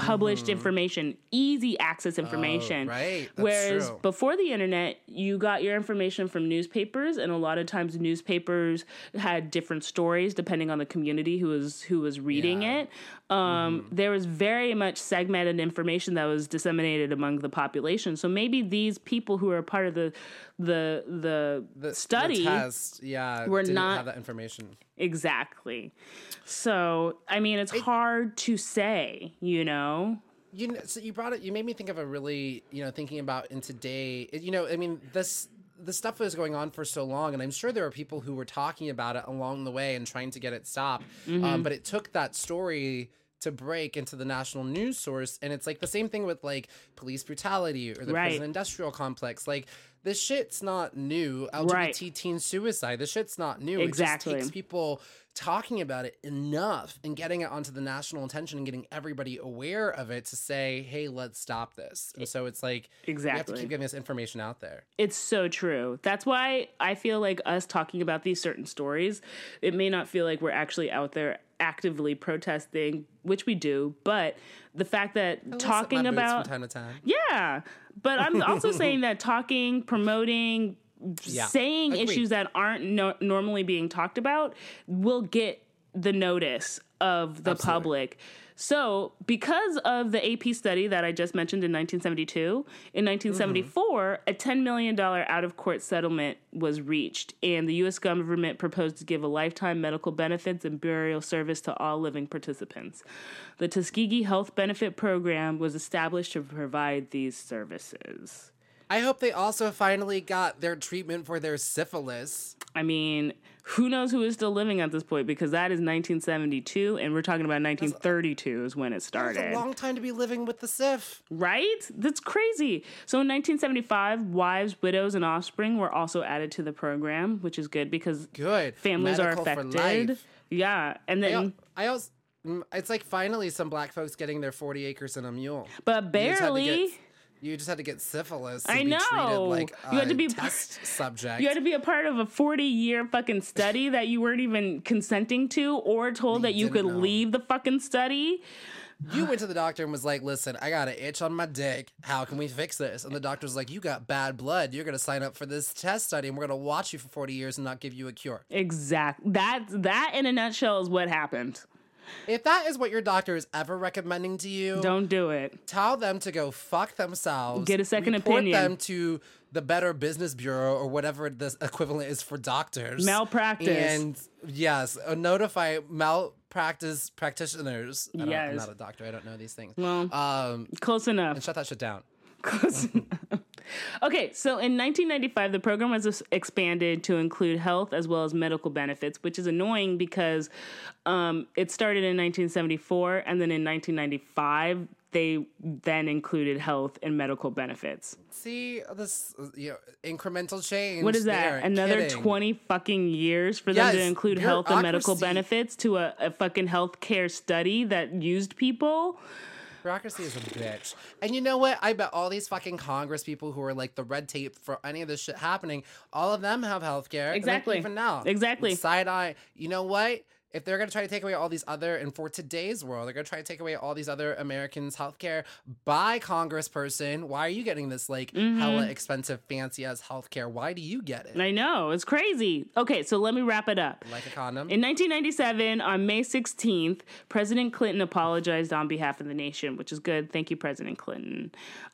published information, easy access information. Right. That's Whereas true. before the internet, you got your information from newspapers, and a lot of times newspapers had different stories depending on the community who was reading Yeah. it. There was very much segmented information that was disseminated among the population. So maybe these people who are a part of the study the test, were didn't not- have that information. exactly. So I mean, it's hard to say, you know. You know, so you brought it. You made me think of a really, thinking about in today. I mean, this stuff was going on for so long, and I'm sure there were people who were talking about it along the way and trying to get it stopped. But it took that story to break into the national news source, and it's like the same thing with like police brutality or the Right. prison industrial complex. Like this shit's not new. LGBT Right. teen suicide. This shit's not new. Exactly. It just takes people talking about it enough and getting it onto the national attention and getting everybody aware of it to say, hey, let's stop this. And so it's like we have to Exactly. keep getting this information out there. It's so true. That's why I feel like us talking about these certain stories, it may not feel like we're actually out there actively protesting, which we do, but the fact that talking about from time to time. yeah, but I'm also saying that talking, promoting, Yeah. saying Agreed. issues that aren't normally being talked about will get the notice of the Absolutely. public. So, because of the AP study that I just mentioned in 1972, in 1974, a $10 million out-of-court settlement was reached, and the U.S. government proposed to give a lifetime medical benefits and burial service to all living participants. The Tuskegee Health Benefit Program was established to provide these services. I hope they also finally got their treatment for their syphilis. I mean, who knows who is still living at this point, because that is 1972, and we're talking about 1932 is when it It's started. a long time to be living with the syph. Right? That's crazy. So in 1975, wives, widows, and offspring were also added to the program, which is good because Good. families are Medical for affected. life. Yeah, and then I also, it's like finally some black folks getting their 40 acres and a mule. but barely. You just had to get syphilis. To I be know. treated like You had to be test subject. You had to be a part of a 40-year fucking study that you weren't even consenting to, or told that you could didn't know. leave the fucking study. You went to the doctor and was like, listen, I got an itch on my dick. How can we fix this? And the doctor's like, you got bad blood. You're going to sign up for this test study and we're going to watch you for 40 years and not give you a cure. Exactly. That in a nutshell is what happened. If that is what your doctor is ever recommending to you, Don't do it. tell them to go fuck themselves. Get a second report opinion. them to the Better Business Bureau or whatever this equivalent is for doctors. Malpractice. And yes, notify malpractice practitioners. I'm Yes. not a doctor. I don't know these things. Well, close enough. And shut that shit down. Close enough. Okay, so in 1995, the program was expanded to include health as well as medical benefits, which is annoying because it started in 1974, and then in 1995, they then included health and medical benefits. See this incremental change. What is there. that? Another Kidding. 20 fucking years for them to Yes, include health and medical bureaucracy. benefits to a fucking healthcare study that used people? Bureaucracy is a bitch. And you know what? I bet all these fucking Congress people who are like the red tape for any of this shit happening, all of them have health care. Exactly. Even now. Exactly. Side eye. You know what? If they're going to try to take away all these other, and for today's world, they're going to try to take away all these other Americans' healthcare by congressperson. Why are you getting this like hella expensive, fancy ass healthcare? Why do you get it? I know, it's crazy. Okay, so let me wrap it up. Like a condom? In 1997, on May 16th, President Clinton apologized on behalf of the nation, which is good. Thank you, President Clinton.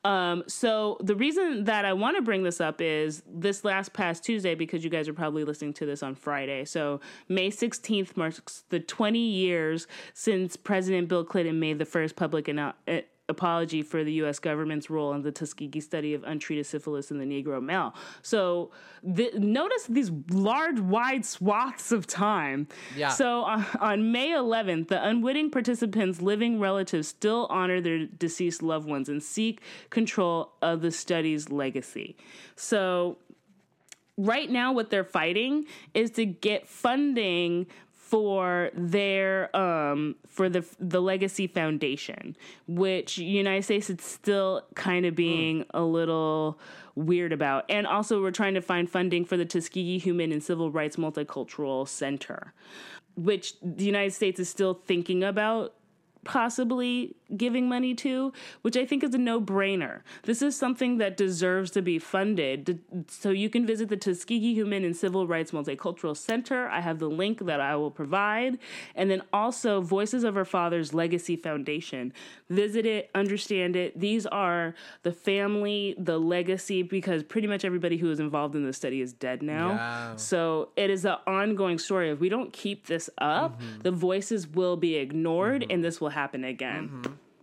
So the reason that I want to bring this up is this past Tuesday, because you guys are probably listening to this on Friday. So May 16th marks the 20 years since President Bill Clinton made the first public apology for the U.S. government's role in the Tuskegee study of untreated syphilis in the Negro male. So notice these large, wide swaths of time. Yeah. So on May 11th, the unwitting participants' living relatives still honor their deceased loved ones and seek control of the study's legacy. So right now what they're fighting is to get funding for their for the Legacy Foundation, which United States is still kind of being a little weird about. And also we're trying to find funding for the Tuskegee Human and Civil Rights Multicultural Center, which the United States is still thinking about possibly giving money to, which I think is a no-brainer. This is something that deserves to be funded. So you can visit the Tuskegee Human and Civil Rights Multicultural Center. I have the link that I will provide. And then also Voices of Our Fathers Legacy Foundation. Visit it, understand it. These are the family, the legacy, because pretty much everybody who is involved in this study is dead now. Yeah. So it is an ongoing story. If we don't keep this up, the voices will be ignored, and this will happen again.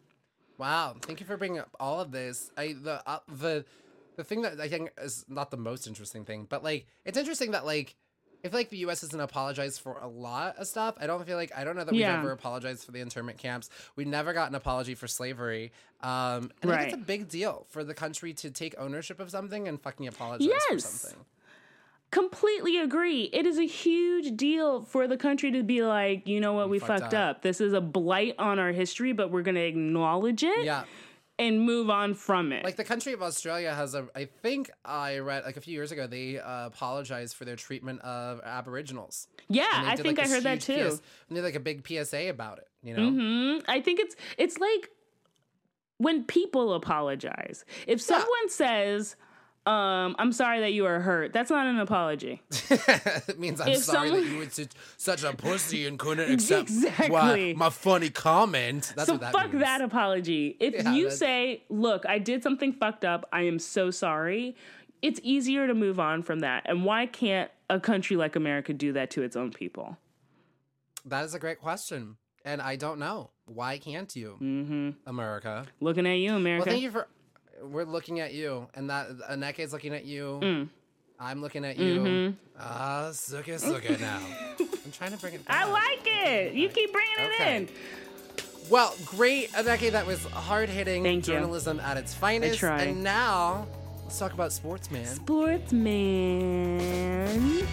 Wow, thank you for bringing up all of this. The thing that I think is not the most interesting thing, but like it's interesting that like if like the U.S. doesn't apologize for a lot of stuff, I don't know that we've ever apologized for the internment camps. We never got an apology for slavery. And I think it's a big deal for the country to take ownership of something and fucking apologize for something. Completely agree. It is a huge deal for the country to be like, you know what, we fucked up. This is a blight on our history, but we're going to acknowledge it and move on from it. Like the country of Australia has I think I read like a few years ago, they apologized for their treatment of Aboriginals. Yeah, I think I heard that too. And they did like a big PSA about it, you know? I think it's like when people apologize. If someone says, I'm sorry that you were hurt, that's not an apology. It means I'm sorry that you were such a pussy and couldn't accept my funny comment. That's what that means. So fuck that apology. If you say, look, I did something fucked up, I am so sorry, it's easier to move on from that. And why can't a country like America do that to its own people? That is a great question. And I don't know. Why can't you, America? Looking at you, America. Well, thank you for... We're looking at you, and Aneke's looking at you. I'm looking at you. Suck it now. I'm trying to bring it back. I like it. You keep bringing it in. Well, great, Aneke. That was hard-hitting journalism at its finest. I tried. And now, let's talk about sports, man. Sportsman.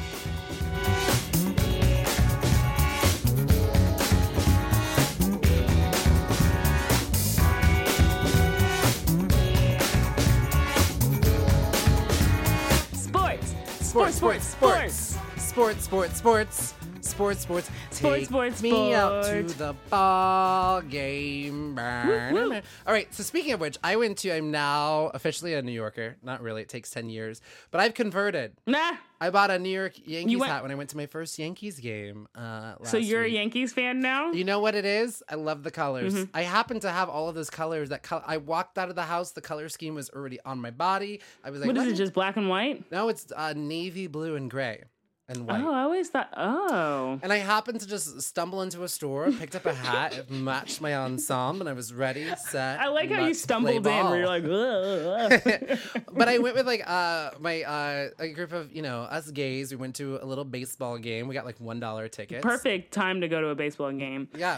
Sports. Take me out to the ball game. All right, so speaking of which, I'm now officially a New Yorker. Not really, it takes 10 years. But I've converted. I bought a New York Yankees hat when I went to my first Yankees game last So you're week. a Yankees fan now? You know what it is? I love the colors. I happen to have all of those colors. I walked out of the house, the color scheme was already on my body. I was like, what is it, just black and white? No, it's navy blue and gray. And white. Oh, I always thought, And I happened to just stumble into a store, picked up a hat, it matched my ensemble, and I was ready, set. I like how you stumbled in, where you're like, ugh. But I went with like a group of, us gays. We went to a little baseball game. We got like $1 tickets. Perfect time to go to a baseball game. Yeah.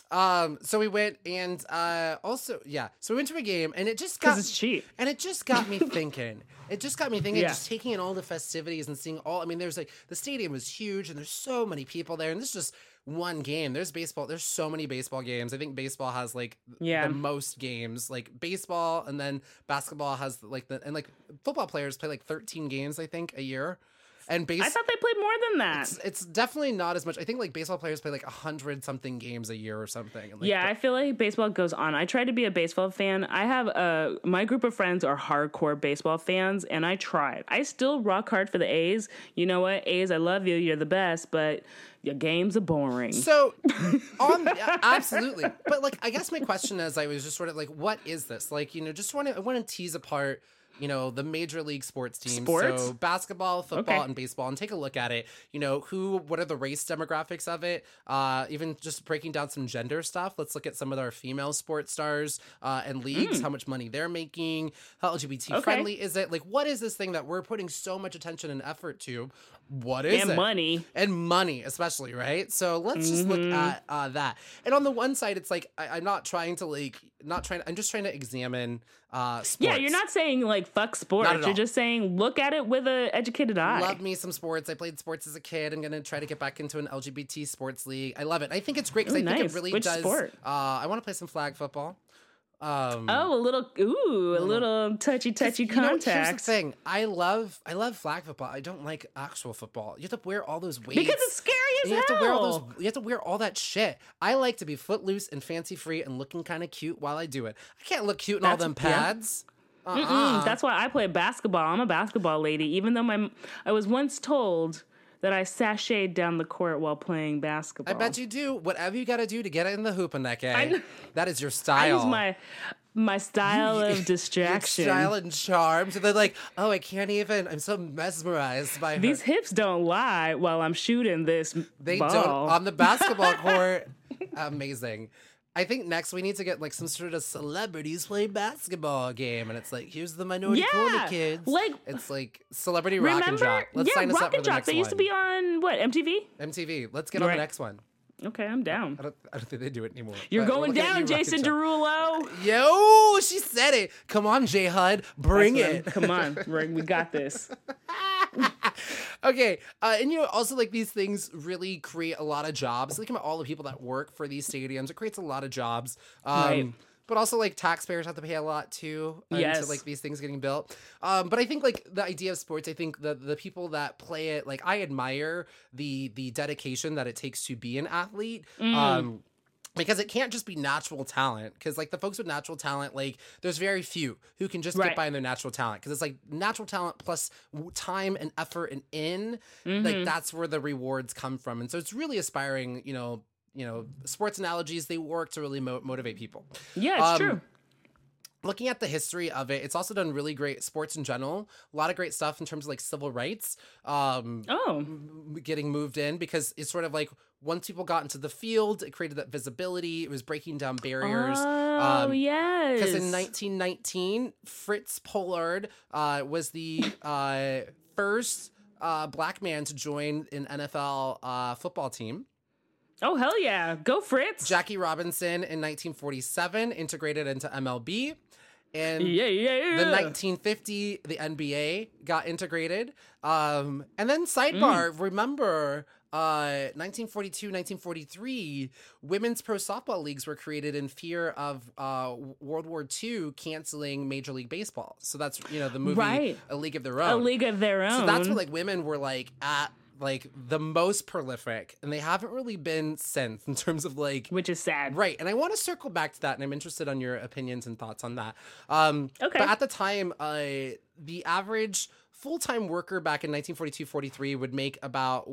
So we went and so we went to a game and it just got... Because it's cheap. And it just got me thinking. Just taking in all the festivities and seeing there's like, the stadium was huge and there's so many people there and this is just one game. There's so many baseball games. I think baseball has like the most games, like baseball, and then basketball has like football players play like 13 games, I think, a year. And I thought they played more than that. It's definitely not as much. I think like baseball players play like 100-something games a year or something. And, I feel like baseball goes on. I try to be a baseball fan. I have my group of friends are hardcore baseball fans, and I tried. I still rock hard for the A's. You know what, A's, I love you. You're the best, but your games are boring. So, absolutely. But like, I guess my question is, I was just sort of like, what is this? Like, I want to tease apart the major league sports teams. So basketball, football, and baseball, and take a look at it. What are the race demographics of it? Even just breaking down some gender stuff. Let's look at some of our female sports stars and leagues, how much money they're making, how LGBT friendly is it? Like, what is this thing that we're putting so much attention and effort to? What is it? And money, especially, right? So let's just look at that. And on the one side, it's like, I'm just trying to examine sports. Yeah, you're not saying like fuck sports. You're just saying look at it with an educated eye. Love me some sports. I played sports as a kid. I'm going to try to get back into an LGBT sports league. I love it. I think it's great because I think it really Which does. Sport? I want to play some flag football. A little touchy contact. Here's the thing. I love flag football. I don't like actual football. You have to wear all those weights. Because it's scary as You hell. have to wear all those. You have to wear all that shit. I like to be footloose and fancy free and looking kind of cute while I do it. I can't look cute in all them pads. That's why I play basketball. I'm a basketball lady, even though I was once told that I sashayed down the court while playing basketball. I bet you do. Whatever you got to do to get it in the hoop, Anneke. That is your I style. use my style of distraction. Your style and charm. So they're like, oh, I can't even. I'm so mesmerized by her. These hips don't lie while I'm shooting this They ball. don't on the basketball court. Amazing. I think next we need to get like some sort of celebrities play basketball game, and it's like, here's the Minority Corner kids. Like, it's like Celebrity Rock and Jock. Let's sign us Rock up for and the Jock. next They used to one. be on what, MTV? MTV. Let's get on the Right. next one. Okay, I'm down. I don't think they do it anymore. You're But going look at down, you, Rock and Jason Jock. Derulo. Yo, she said it. Come on, J Hud, bring it. Come on, we got this. Okay, and also like these things really create a lot of jobs. Think about all the people that work for these stadiums. It creates a lot of jobs. Right. But also like taxpayers have to pay a lot too into Yes. like these things getting built. But I think like the idea of sports, I think the people that play it, like I admire the dedication that it takes to be an athlete. Because it can't just be natural talent. Because like the folks with natural talent, like there's very few who can just get Right. by on their natural talent. Because it's like natural talent plus time and effort and like that's where the rewards come from. And so it's really aspiring, sports analogies, they work to really motivate people. Yeah, it's true. Looking at the history of it, it's also done really great sports in general. A lot of great stuff in terms of like civil rights. Getting moved in because it's sort of like once people got into the field, it created that visibility. It was breaking down barriers. Yes. Because in 1919, Fritz Pollard was the first black man to join an NFL football team. Oh, hell yeah. Go Fritz. Jackie Robinson in 1947 integrated into MLB. And Yeah. the 1950, the NBA got integrated. And then sidebar, remember 1942, 1943, women's pro softball leagues were created in fear of World War II canceling Major League Baseball. So that's, the movie Right. A League of Their Own. A League of Their Own. So that's when like women were like at like the most prolific, and they haven't really been since in terms of like Which is sad. right. And I want to circle back to that, and I'm interested on your opinions and thoughts on that. Okay. But at the time, the average full-time worker back in 1942-43 would make about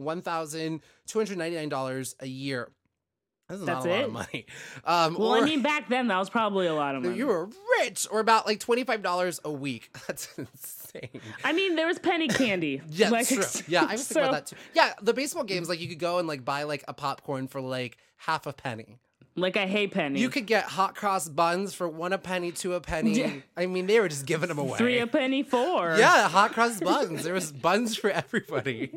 $1,299 a year. That's not a lot of money. Well, back then that was probably a lot of money. You were rich, or about like $25 a week. That's insane. There was penny candy. Yeah, Like, true. Yeah, I was thinking about that too. Yeah, the baseball games, like you could go and like buy like a popcorn for like half a penny. Like a hay penny. You could get hot cross buns for 1 a penny, 2 a penny. Yeah. They were just giving them away. 3 a penny 4. Yeah, hot cross buns. There was buns for everybody.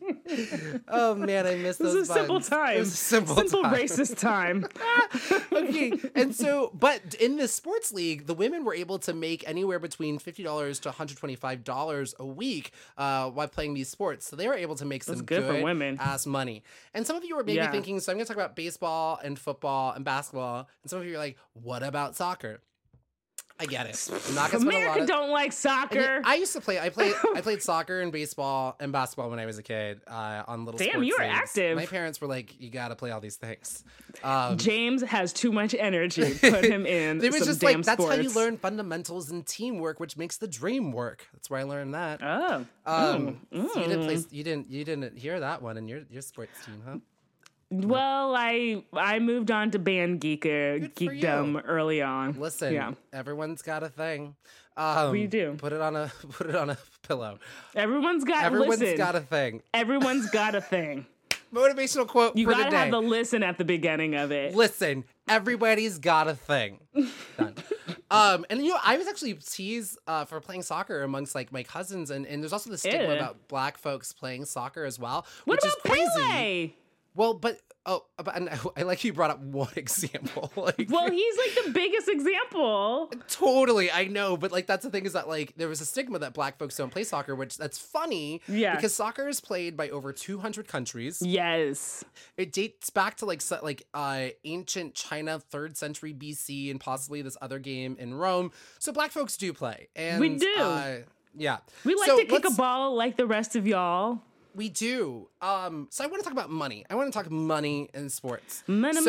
Oh man, I miss those buns. It was a simple time. It was a simple time. racist time. Okay, and so, but in this sports league, the women were able to make anywhere between $50 to $125 a week while playing these sports. So they were able to make some good for women. ass money. And some of you are maybe thinking, so I'm going to talk about baseball and football and basketball. And some of you are like, what about soccer? I get it. I'm not gonna spend a lot America of... don't like soccer. I used to play. I played soccer and baseball and basketball when I was a kid on little. Damn, sports you were leagues. active. My parents were like, "You got to play all these things." James has too much energy. Put him in. It was some just damn like that's sports. how you learn fundamentals and teamwork, which makes the dream work. That's where I learned that. Oh. So you didn't play. You didn't hear that one in your sports team, huh? Well, I moved on to band for geekdom early on. Listen, everyone's got a thing. We do. Put it on a pillow. Everyone's got a thing. Everyone's got a thing. Motivational quote You for the gotta day. have the listen at the beginning of it. Listen, everybody's got a thing. Done. And I was actually teased for playing soccer amongst like my cousins, and there's also the stigma Ew. about black folks playing soccer as well, What which about is crazy. Pele? Well, and I like you brought up one example. Like, Well, he's like the biggest example. totally, I know, but like that's the thing is that like there was a stigma that black folks don't play soccer, which that's funny. Yeah. Because soccer is played by over 200 countries. Yes. It dates back to like ancient China, 3rd century BC, and possibly this other game in Rome. So black folks do play, and We do. Yeah, We like So to kick a let's- ball like the rest of y'all. We do. So I want to talk about money. I want to talk money in sports. Money.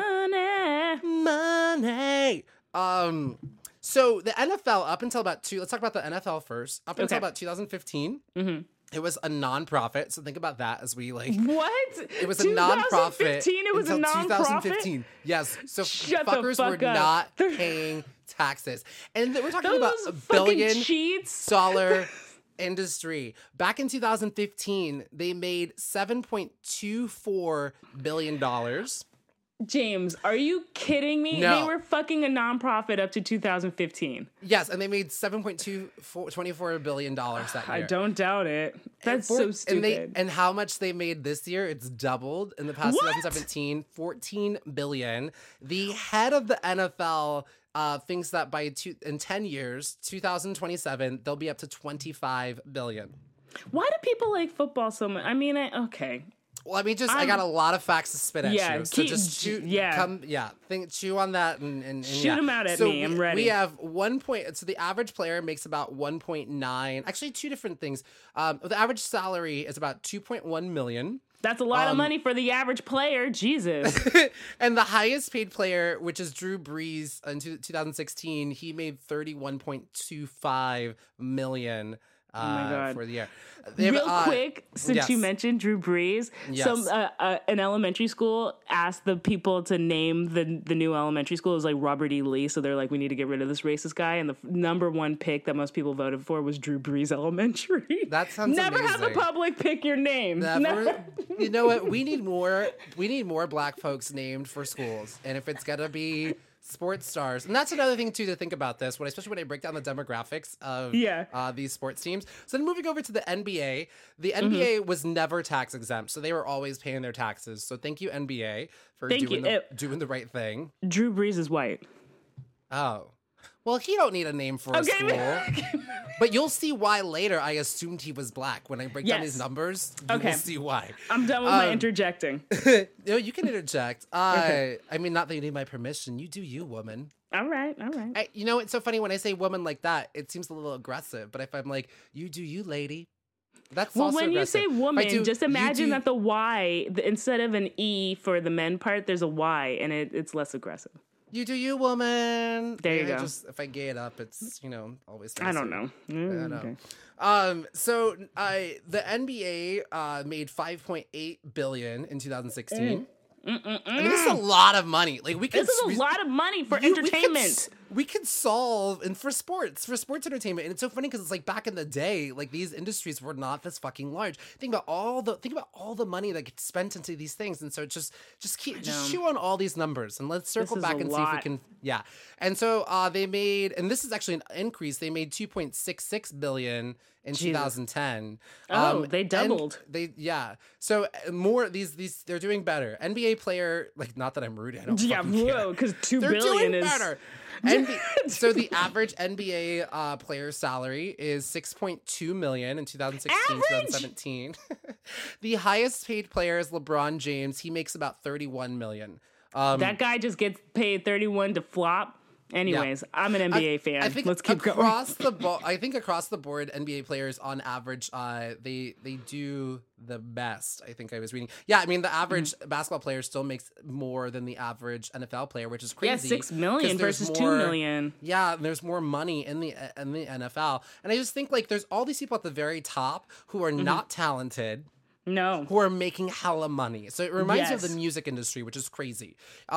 Money. So the NFL up until let's talk about the NFL first. Up until about 2015, it was a nonprofit. So think about that as we like. What? It was a nonprofit. It was a until nonprofit. 2015. Yes. So Shut the fuckers fuck were up. not paying taxes, and we're talking about Those a fucking billion cheats. dollar industry. Back in 2015, they made $7.24 billion. James, are you kidding me? No. They were fucking a nonprofit up to 2015. Yes, and they made $7.24 billion that year. I don't doubt it. That's so stupid. And how much they made this year? It's doubled in the past. What? 2017, $14 billion. The head of the NFL thinks that in 10 years, 2027, they'll be up to $25 billion. Why do people like football so much? I mean, okay. Well, I mean, I got a lot of facts to spit at you. So just chew on that and shoot them out at me. I'm ready. We have so the average player makes about 1.9. Actually, two different things. The average salary is about 2.1 million. That's a lot of money for the average player. Jesus. And the highest paid player, which is Drew Brees in 2016, he made $31.25 million. Oh my God. For the year. Real quick, since yes. you mentioned Drew Brees, Yes. an elementary school asked the people to name the new elementary school. It was like Robert E. Lee, so they're like, we need to get rid of this racist guy. And the number one pick that most people voted for was Drew Brees Elementary. That sounds Never amazing. have the public pick your name. Never. You know what? We need more black folks named for schools, and if it's gonna be sports stars. And that's another thing, too, to think about this, especially when I break down the demographics of these sports teams. So then moving over to the NBA, the NBA was never tax exempt, so they were always paying their taxes. So thank you, NBA, for doing the right thing. Drew Brees is white. Oh. Well, he don't need a name for a school. But you'll see why later I assumed he was black. When I break down these numbers, you will see why. I'm done with my interjecting. No, you can interject. I mean, not that you need my permission. You do you, woman. All right. You know, it's so funny when I say woman like that, it seems a little aggressive. But if I'm like, you do you, lady, that's also when aggressive. You say woman, just imagine that the Y, instead of an E for the men part, there's a Y, and it's less aggressive. You do you, woman. There you go. If I gay it up, it's, always nicer. I don't know. I know. Okay. So the NBA made $5.8 billion in 2016. I mean, this is a lot of money. Like this is a lot of money for entertainment. We could solve and for sports entertainment. And it's so funny because it's like back in the day, like these industries were not this fucking large. Think about all the money that gets spent into these things. And so just chew on all these numbers and let's circle back and see if we can. Yeah. And so they made, and this is actually an increase. They made $2.66 billion in 2010. They doubled. So more these they're doing better. NBA player, like, not that I'm rude. I don't fucking care. Because $2 They're billion doing is better. So the average NBA player salary is $6.2 million in 2016, 2017. The highest paid player is LeBron James. He makes about $31 million. That guy just gets paid 31 to flop. Anyways, I'm an NBA fan. I think Let's keep going. I think across the board, NBA players on average, they do the best. I think I was reading. Yeah, I mean the average basketball player still makes more than the average NFL player, which is crazy. Yeah, $6 million versus $2 million. Yeah, there's more money in the NFL, and I just think like there's all these people at the very top who are not talented. No. Who are making hella money. So it reminds me of the music industry, which is crazy.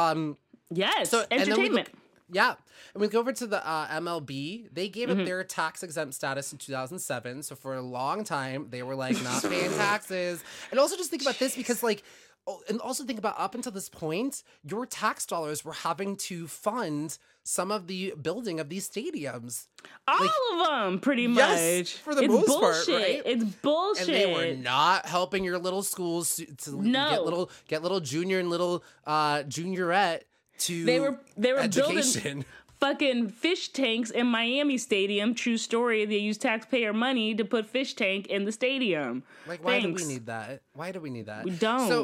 Yes, so, entertainment. And we go over to the MLB. They gave up their tax-exempt status in 2007. So for a long time, they were like not paying taxes. And also just think about this because and also think about up until this point, your tax dollars were having to fund some of the building of these stadiums. All of them, pretty much. Yes, for the most part, right? It's bullshit. And they were not helping your little schools to get little junior and little juniorette to they were education. Building fucking fish tanks in Miami Stadium. True story. They use taxpayer money to put fish tank in the stadium. Like, why do we need that? We don't. So,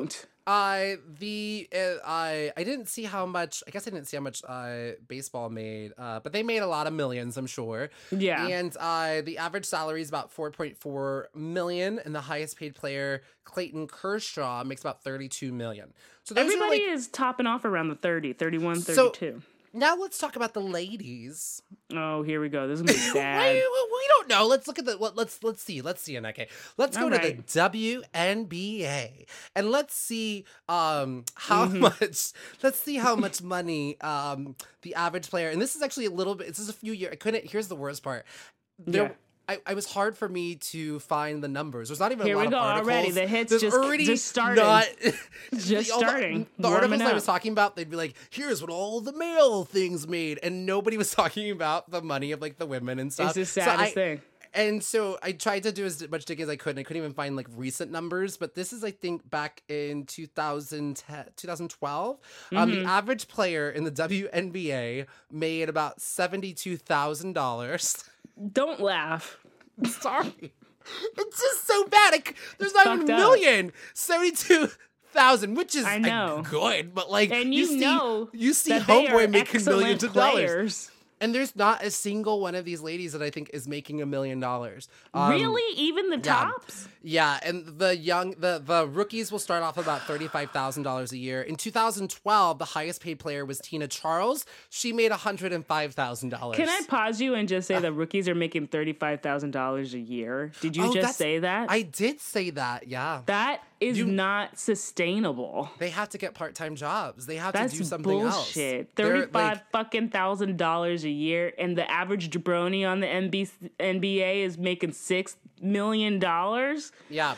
I didn't see how much. I guess I didn't see how much baseball made, but they made a lot of millions, I'm sure. Yeah. And the average salary is about $4.4 million, and the highest paid player, Clayton Kershaw, makes about $32 million. So those Everybody are like, is topping off around the 30, 31, 32. now let's talk about the ladies. Oh, here we go. This is gonna be sad. we don't know. Let's look at the let's see in that case. Let's go to the WNBA and let's see how much money the average player, and this is actually a little bit, this is a few years. Here's the worst part. I was hard for me to find the numbers. There's not even a lot of articles. Already. The hits There's just starting. The articles I was talking about, they'd be like, here's what all the male things made. And nobody was talking about the money of like the women and stuff. It's the saddest thing. And so I tried to do as much digging as I could, and I couldn't even find like recent numbers. But this is, I think, back in 2012. The average player in the WNBA made about $72,000. Don't laugh. Sorry. It's just so bad. There's not even a million. 72,000, which is good, but like, and you see Homeboy making millions of dollars. And there's not a single one of these ladies that I think is making $1 million. Really? Even the tops? Yeah, and the rookies will start off about $35,000 a year. In 2012, the highest paid player was Tina Charles. She made $105,000. Can I pause you and just say the rookies are making $35,000 a year? Did you just say that? I did say that, yeah. That is not sustainable. They have to get part-time jobs. They have That's to do something bullshit. else. $35,000 a year, and the average jabroni on the NBA is making $6 million. Yeah.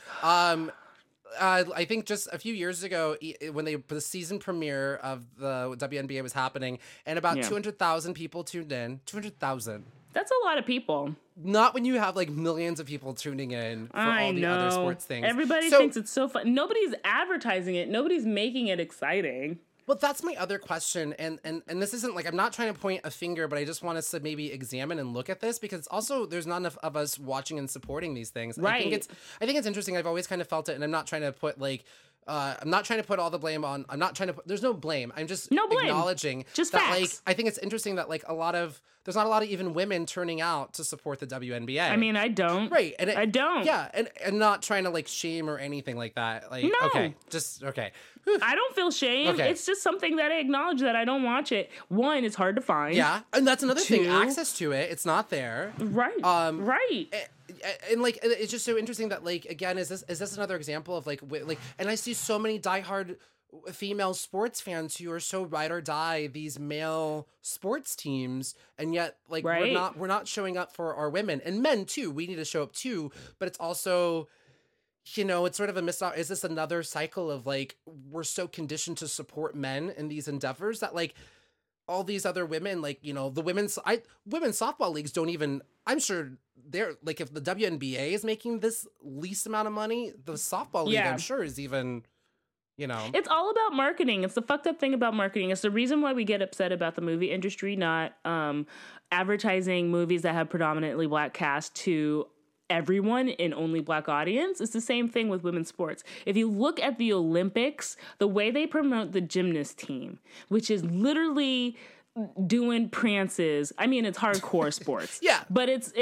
I think just a few years ago, when the season premiere of the WNBA was happening, and about 200,000 people tuned in. 200,000. That's a lot of people. Not when you have like millions of people tuning in for all the other sports things. Everybody thinks it's so fun. Nobody's advertising it. Nobody's making it exciting. Well, that's my other question, and this isn't like, I'm not trying to point a finger, but I just want us to maybe examine and look at this, because also there's not enough of us watching and supporting these things. Right. I think it's interesting. I've always kind of felt it, and I'm not trying to put like, I'm not trying to put all the blame on. I'm not trying to put. There's no blame. I'm just acknowledging just that facts. Like, I think it's interesting that like there's not a lot of even women turning out to support the WNBA. I mean, I don't. Right. And I don't. Yeah. And not trying to like shame or anything like that. Like, no. Okay. Just, okay. I don't feel shame. Okay. It's just something that I acknowledge that I don't watch it. One, it's hard to find. Yeah. And that's another thing. Access to it. It's not there. Right. Right. And like, it's just so interesting that like, again, is this another example of like, and I see so many diehard female sports fans who are so ride or die these male sports teams, and yet like we're not showing up for our women and men too. We need to show up too, but it's also, you know, it's sort of a is this another cycle of like, we're so conditioned to support men in these endeavors that like all these other women, like, you know, the women's softball leagues don't even, I'm sure they're like, if the WNBA is making this least amount of money, the softball league I'm sure is even, you know. It's all about marketing. It's the fucked up thing about marketing. It's the reason why we get upset about the movie industry not advertising movies that have predominantly black cast to everyone and only black audience. It's the same thing with women's sports. If you look at the Olympics, the way they promote the gymnast team, which is literally doing prances. I mean, it's hardcore sports. Yeah. But it's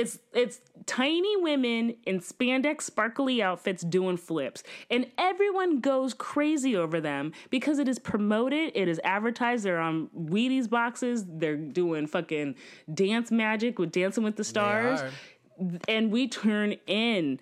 tiny women in spandex sparkly outfits doing flips. And everyone goes crazy over them because it is promoted, it is advertised, they're on Wheaties boxes, they're doing fucking dance magic with Dancing with the Stars. And we tune in.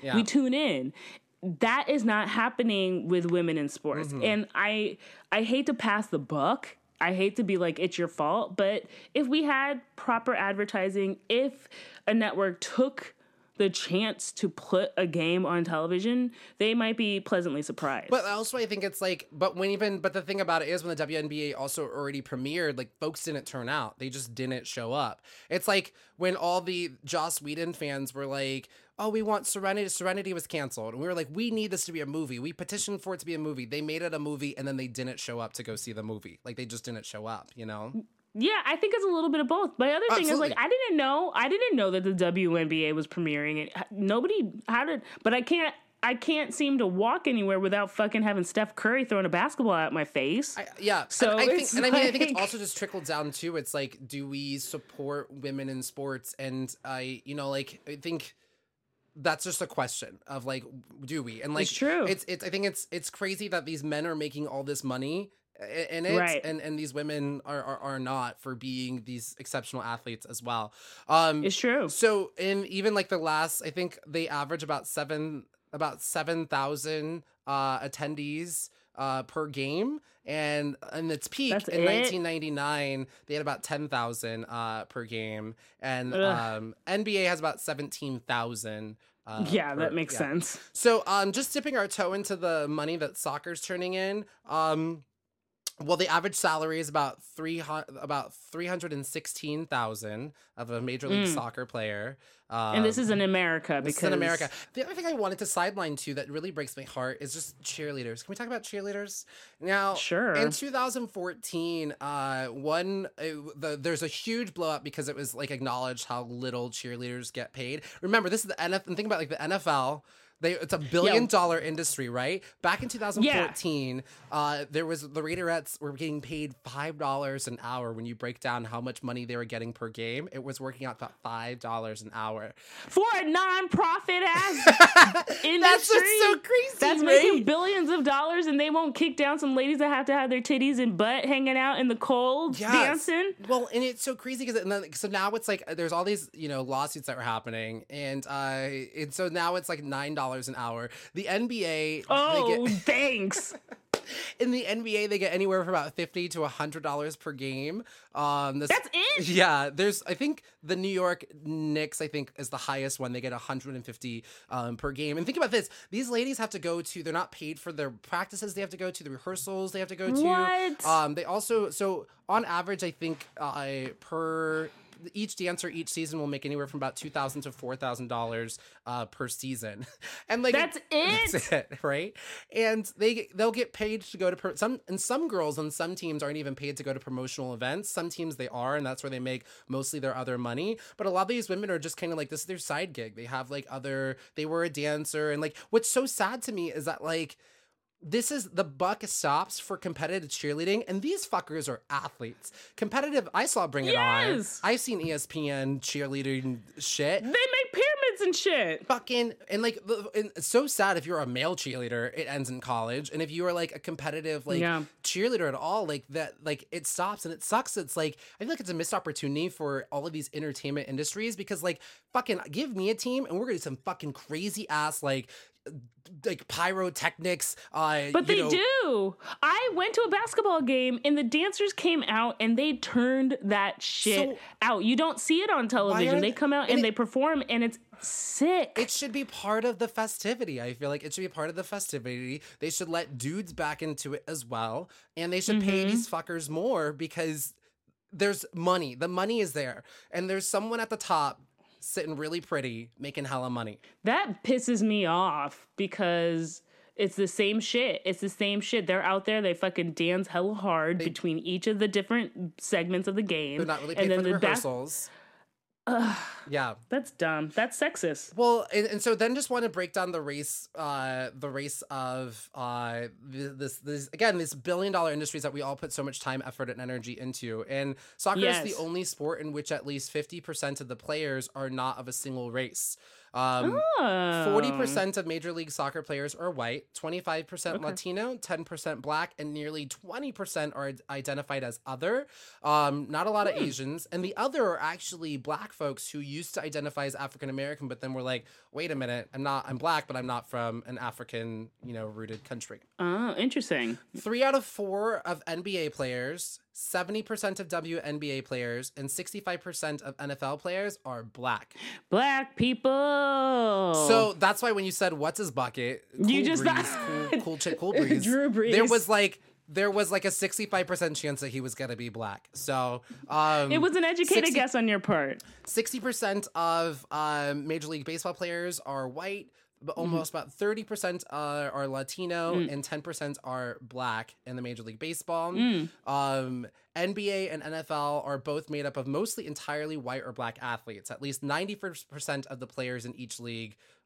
That is not happening with women in sports. Mm-hmm. And I hate to pass the buck. I hate to be like, it's your fault. But if we had proper advertising, if a network took the chance to put a game on television, they might be pleasantly surprised. But also I think it's like, but the thing about it is when the WNBA also already premiered, like folks didn't turn out. They just didn't show up. It's like when all the Joss Whedon fans were like, oh, we want Serenity. Serenity was canceled. And we were like, we need this to be a movie. We petitioned for it to be a movie. They made it a movie and then they didn't show up to go see the movie. Like they just didn't show up, you know? Yeah, I think it's a little bit of both. My other thing is like, I didn't know that the WNBA was premiering it. But I can't I can't seem to walk anywhere without fucking having Steph Curry throwing a basketball at my face. So I think it's also just trickled down too. It's like, do we support women in sports? And I think that's just a question of like, do we? And like, it's true. I think it's crazy that these men are making all this money in it, right. and these women are not, for being these exceptional athletes as well. It's true. So in even like the last, I think they average about 7,000 attendees per game, and in its peak in 1999 they had about 10,000 per game, and NBA has about 17,000. That makes sense. So just dipping our toe into the money that soccer's turning in. Well, the average salary is about 316,000 of a Major League Soccer player. And this is in America. This is in America. The other thing I wanted to sideline to that really breaks my heart is just cheerleaders. Can we talk about cheerleaders? Now, sure. In 2014, there's a huge blow up because it was like acknowledged how little cheerleaders get paid. Remember, this is the NFL. And think about like the NFL. It's a $1 billion industry, right? Back in 2014, there was the Raiderettes were getting paid $5 an hour. When you break down how much money they were getting per game, it was working out about $5 an hour for a non-profit ass industry. That's just so crazy. That's making billions of dollars, and they won't kick down some ladies that have to have their titties and butt hanging out in the cold dancing. Well, and it's so crazy because so now it's like there's all these lawsuits that were happening, and so now it's like $9 an hour. The NBA. Thanks. In the NBA, they get anywhere from about $50 to $100 per game. That's it? Yeah. I think the New York Knicks, is the highest one. They get $150 per game. And think about this. These ladies have to go to, they're not paid for their practices. They have to go to the rehearsals. They have to go to. What? They also, so on average, I think each dancer each season will make anywhere from about $2,000 to $4,000 per season, and like that's it, right? And they'll get paid to go to some girls on some teams aren't even paid to go to promotional events. Some teams they are, and that's where they make mostly their other money. But a lot of these women are just kind of like, this is their side gig. They have like they were a dancer, and like what's so sad to me is that like, this is the buck stops for competitive cheerleading, and these fuckers are athletes. Competitive, I saw Bring It On. I've seen ESPN cheerleading shit. They make pyramids and shit. Fucking, and like, it's so sad if you're a male cheerleader, it ends in college. And if you are like a competitive cheerleader at all, like that, like it stops, and it sucks. It's like, I feel like it's a missed opportunity for all of these entertainment industries, because like, fucking give me a team and we're gonna do some fucking crazy ass like pyrotechnics. But they do. I went to a basketball game and the dancers came out and they turned that shit out. You don't see it on television. They come out and they perform, and it's sick. It should be part of the festivity. I feel like it should be part of the festivity. They should let dudes back into it as well, and they should pay these fuckers more, because there's money. The money is there, and there's someone at the top sitting really pretty, making hella money. That pisses me off, because it's the same shit. It's the same shit. They're out there. They fucking dance hella hard between each of the different segments of the game. They're not really paid for the rehearsals. Yeah, that's dumb. That's sexist. Well, and so then just want to break down the race of this these $1 billion industries that we all put so much time, effort, and energy into. And soccer is the only sport in which at least 50% of the players are not of a single race. 40% of Major League Soccer players are white, 25% Latino, 10% Black, and nearly 20% are identified as other. Not a lot of Asians, and the other are actually Black folks who used to identify as African American, but then were like, wait a minute, I'm Black, but I'm not from an African, rooted country. Oh, interesting. 3 out of 4 of NBA players, 70% of WNBA players, and 65% of NFL players are Black. Black people. So that's why when you said, what's his bucket? Cool you just Breeze, cool chick, Cool Breeze. Drew Brees. There was like a 65% chance that he was going to be Black. So it was an educated guess on your part. 60% of Major League Baseball players are white, but almost about 30% are Latino and 10% are Black in the Major League Baseball. NBA and NFL are both made up of mostly entirely white or Black athletes. At least 90% of the players in each league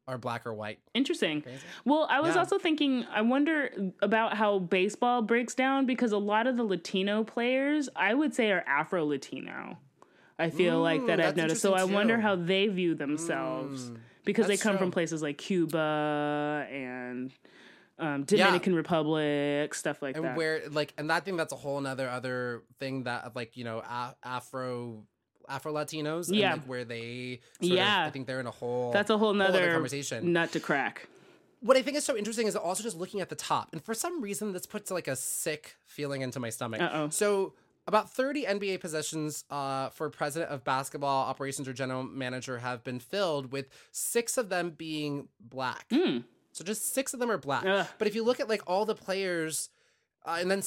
are black or white. Interesting. Well, I was also thinking, I wonder about how baseball breaks down, because a lot of the Latino players, I would say, are Afro-Latino. I feel like that I've noticed. So I wonder how they view themselves, because they come from places like Cuba and Dominican Republic, stuff like that. Where and I think that's a whole other thing that like, you know, Afro Latinos, and like where they sort of, I think they're in a whole, that's a whole nother conversation, nut to crack. What I think is so interesting is also just looking at the top, and for some reason this puts like a sick feeling into my stomach. So about 30 NBA positions for president of basketball operations or general manager have been filled, with 6 of them being black. So just 6 of them are black. But if you look at like all the players, and then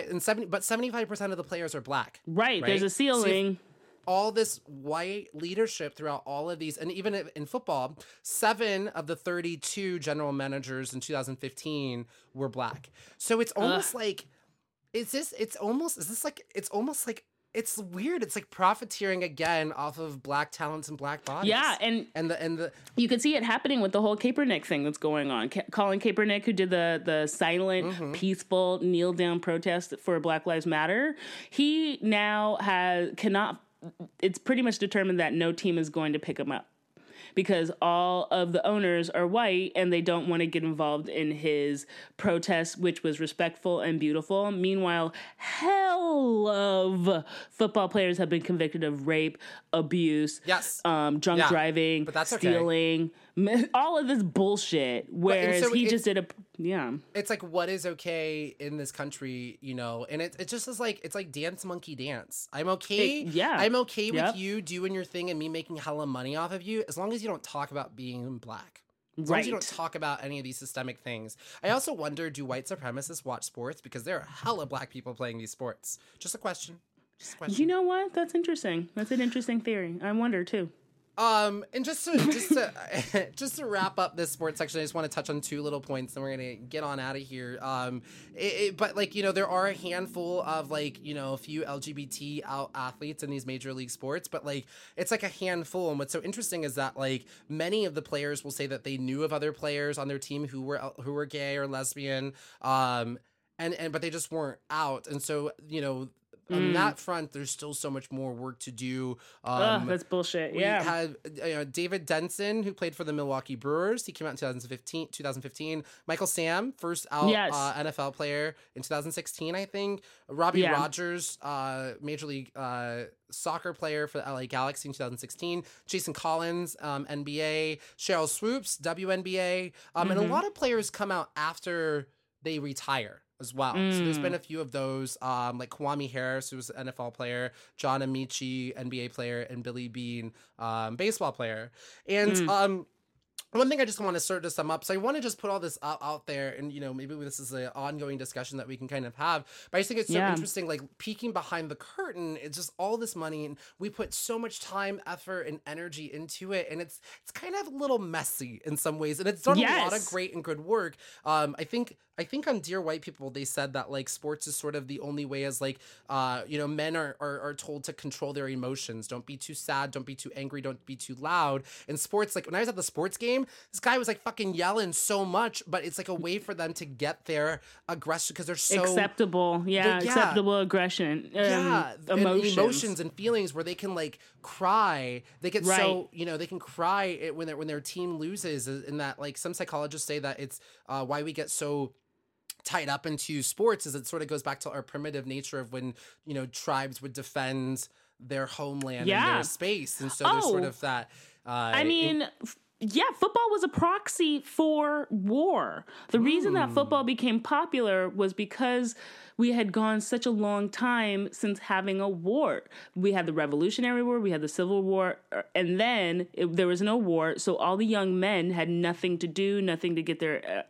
75% of the players are black. Right? There's a ceiling. So all this white leadership throughout all of these, and even in football, 7 of the 32 general managers in 2015 were black. So it's almost like, it's almost like it's weird. It's like profiteering again off of black talents and black bodies. Yeah, and the you can see it happening with the whole Kaepernick thing that's going on. Colin Kaepernick, who did the silent, peaceful kneel down protest for Black Lives Matter, he now cannot. It's pretty much determined that no team is going to pick him up, because all of the owners are white and they don't want to get involved in his protest, which was respectful and beautiful. Meanwhile, hell of football players have been convicted of rape, abuse, drunk driving, but that's stealing, all of this bullshit. Whereas he just did It's like, what is okay in this country, you know? And it just is like, it's like dance monkey dance. I'm okay. I'm okay with you doing your thing and me making hella money off of you, as long as you don't talk about being black. As long as you don't talk about any of these systemic things. I also wonder, do white supremacists watch sports? Because there are hella black people playing these sports. Just a question. You know what? That's interesting. That's an interesting theory. I wonder too. And just to wrap up this sports section, I just want to touch on 2 little points, and we're gonna get on out of here. But like, you know, there are a handful of like, you know, a few LGBT athletes in these major league sports, but like it's like a handful. And what's so interesting is that like many of the players will say that they knew of other players on their team who were gay or lesbian, but they just weren't out. And so, you know, on that front, there's still so much more work to do. That's bullshit. We had David Denson, who played for the Milwaukee Brewers. He came out in 2015. Michael Sam, first out NFL player in 2016, I think. Robbie Rogers, Major League Soccer player for the LA Galaxy in 2016. Jason Collins, NBA. Cheryl Swoops, WNBA. And a lot of players come out after they retire as well. So there's been a few of those, like Kwame Harris, who was an NFL player, John Amici, NBA player, and Billy Bean, baseball player. And one thing I just want to sort of sum up. So I want to just put all this out there, and, you know, maybe this is an ongoing discussion that we can kind of have. But I just think it's so interesting, like peeking behind the curtain. It's just all this money, and we put so much time, effort, and energy into it, and it's kind of a little messy in some ways, and it's done a lot of great and good work. I think on Dear White People, they said that like sports is sort of the only way, as like, you know, men are told to control their emotions. Don't be too sad. Don't be too angry. Don't be too loud. In sports, like when I was at the sports game, this guy was like fucking yelling so much, but it's like a way for them to get their aggression, because they're so acceptable. Acceptable aggression. Emotions and feelings where they can like cry. They get so, you know, they can cry when their team loses, and that like some psychologists say that it's why we get so tied up into sports, is it sort of goes back to our primitive nature of when, you know, tribes would defend their homeland and their space. And so there's sort of that. Football was a proxy for war. The reason that football became popular was because we had gone such a long time since having a war. We had the Revolutionary War, we had the Civil War, and then there was no war, so all the young men had nothing to do, nothing to get their,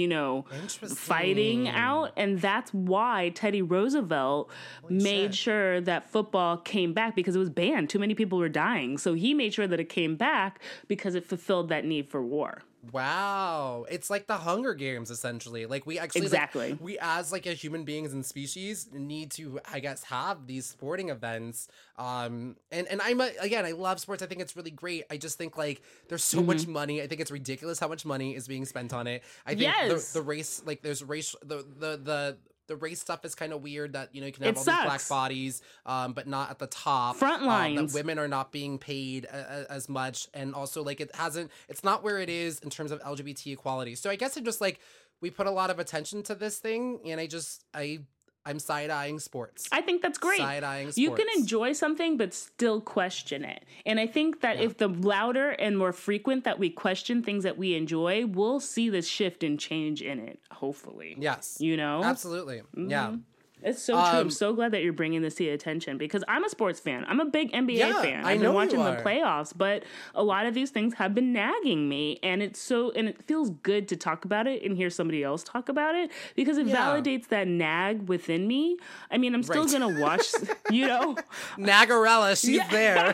fighting out, and that's why Teddy Roosevelt made sure that football came back, because it was banned. Too many people were dying, so he made sure that it came back because it fulfilled that need for war. Wow. It's like the Hunger Games, essentially. Like, we actually, Exactly. like, we as, like, a human beings and species need to, I guess, have these sporting events. And again, I love sports. I think it's really great. I just think, like, there's so much money. I think it's ridiculous how much money is being spent on it. I think Yes. the race, like, there's race, the race stuff is kind of weird that, you know, you can have It all sucks. these black bodies, but not at the top. Front lines. That women are not being paid as much. And also, like, it's not where it is in terms of LGBT equality. So I guess I'm just like, we put a lot of attention to this thing. And I'm side-eyeing sports. I think that's great. Side-eyeing sports. You can enjoy something but still question it. And I think that if the louder and more frequent that we question things that we enjoy, we'll see this shift and change in it, hopefully. Yes. You know? Absolutely. Yeah. It's so true. I'm so glad that you're bringing this to the attention because I'm a sports fan. I'm a big NBA fan. I've been watching the playoffs, but a lot of these things have been nagging me, and it feels good to talk about it and hear somebody else talk about it because it validates that nag within me. I mean, I'm still gonna watch, you know, Nagarella, she's there.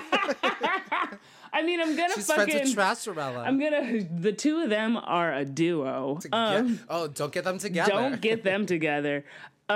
I mean, I'm gonna She's fucking. friends with Trasharella. The two of them are a duo. Don't get them together. Don't get them together.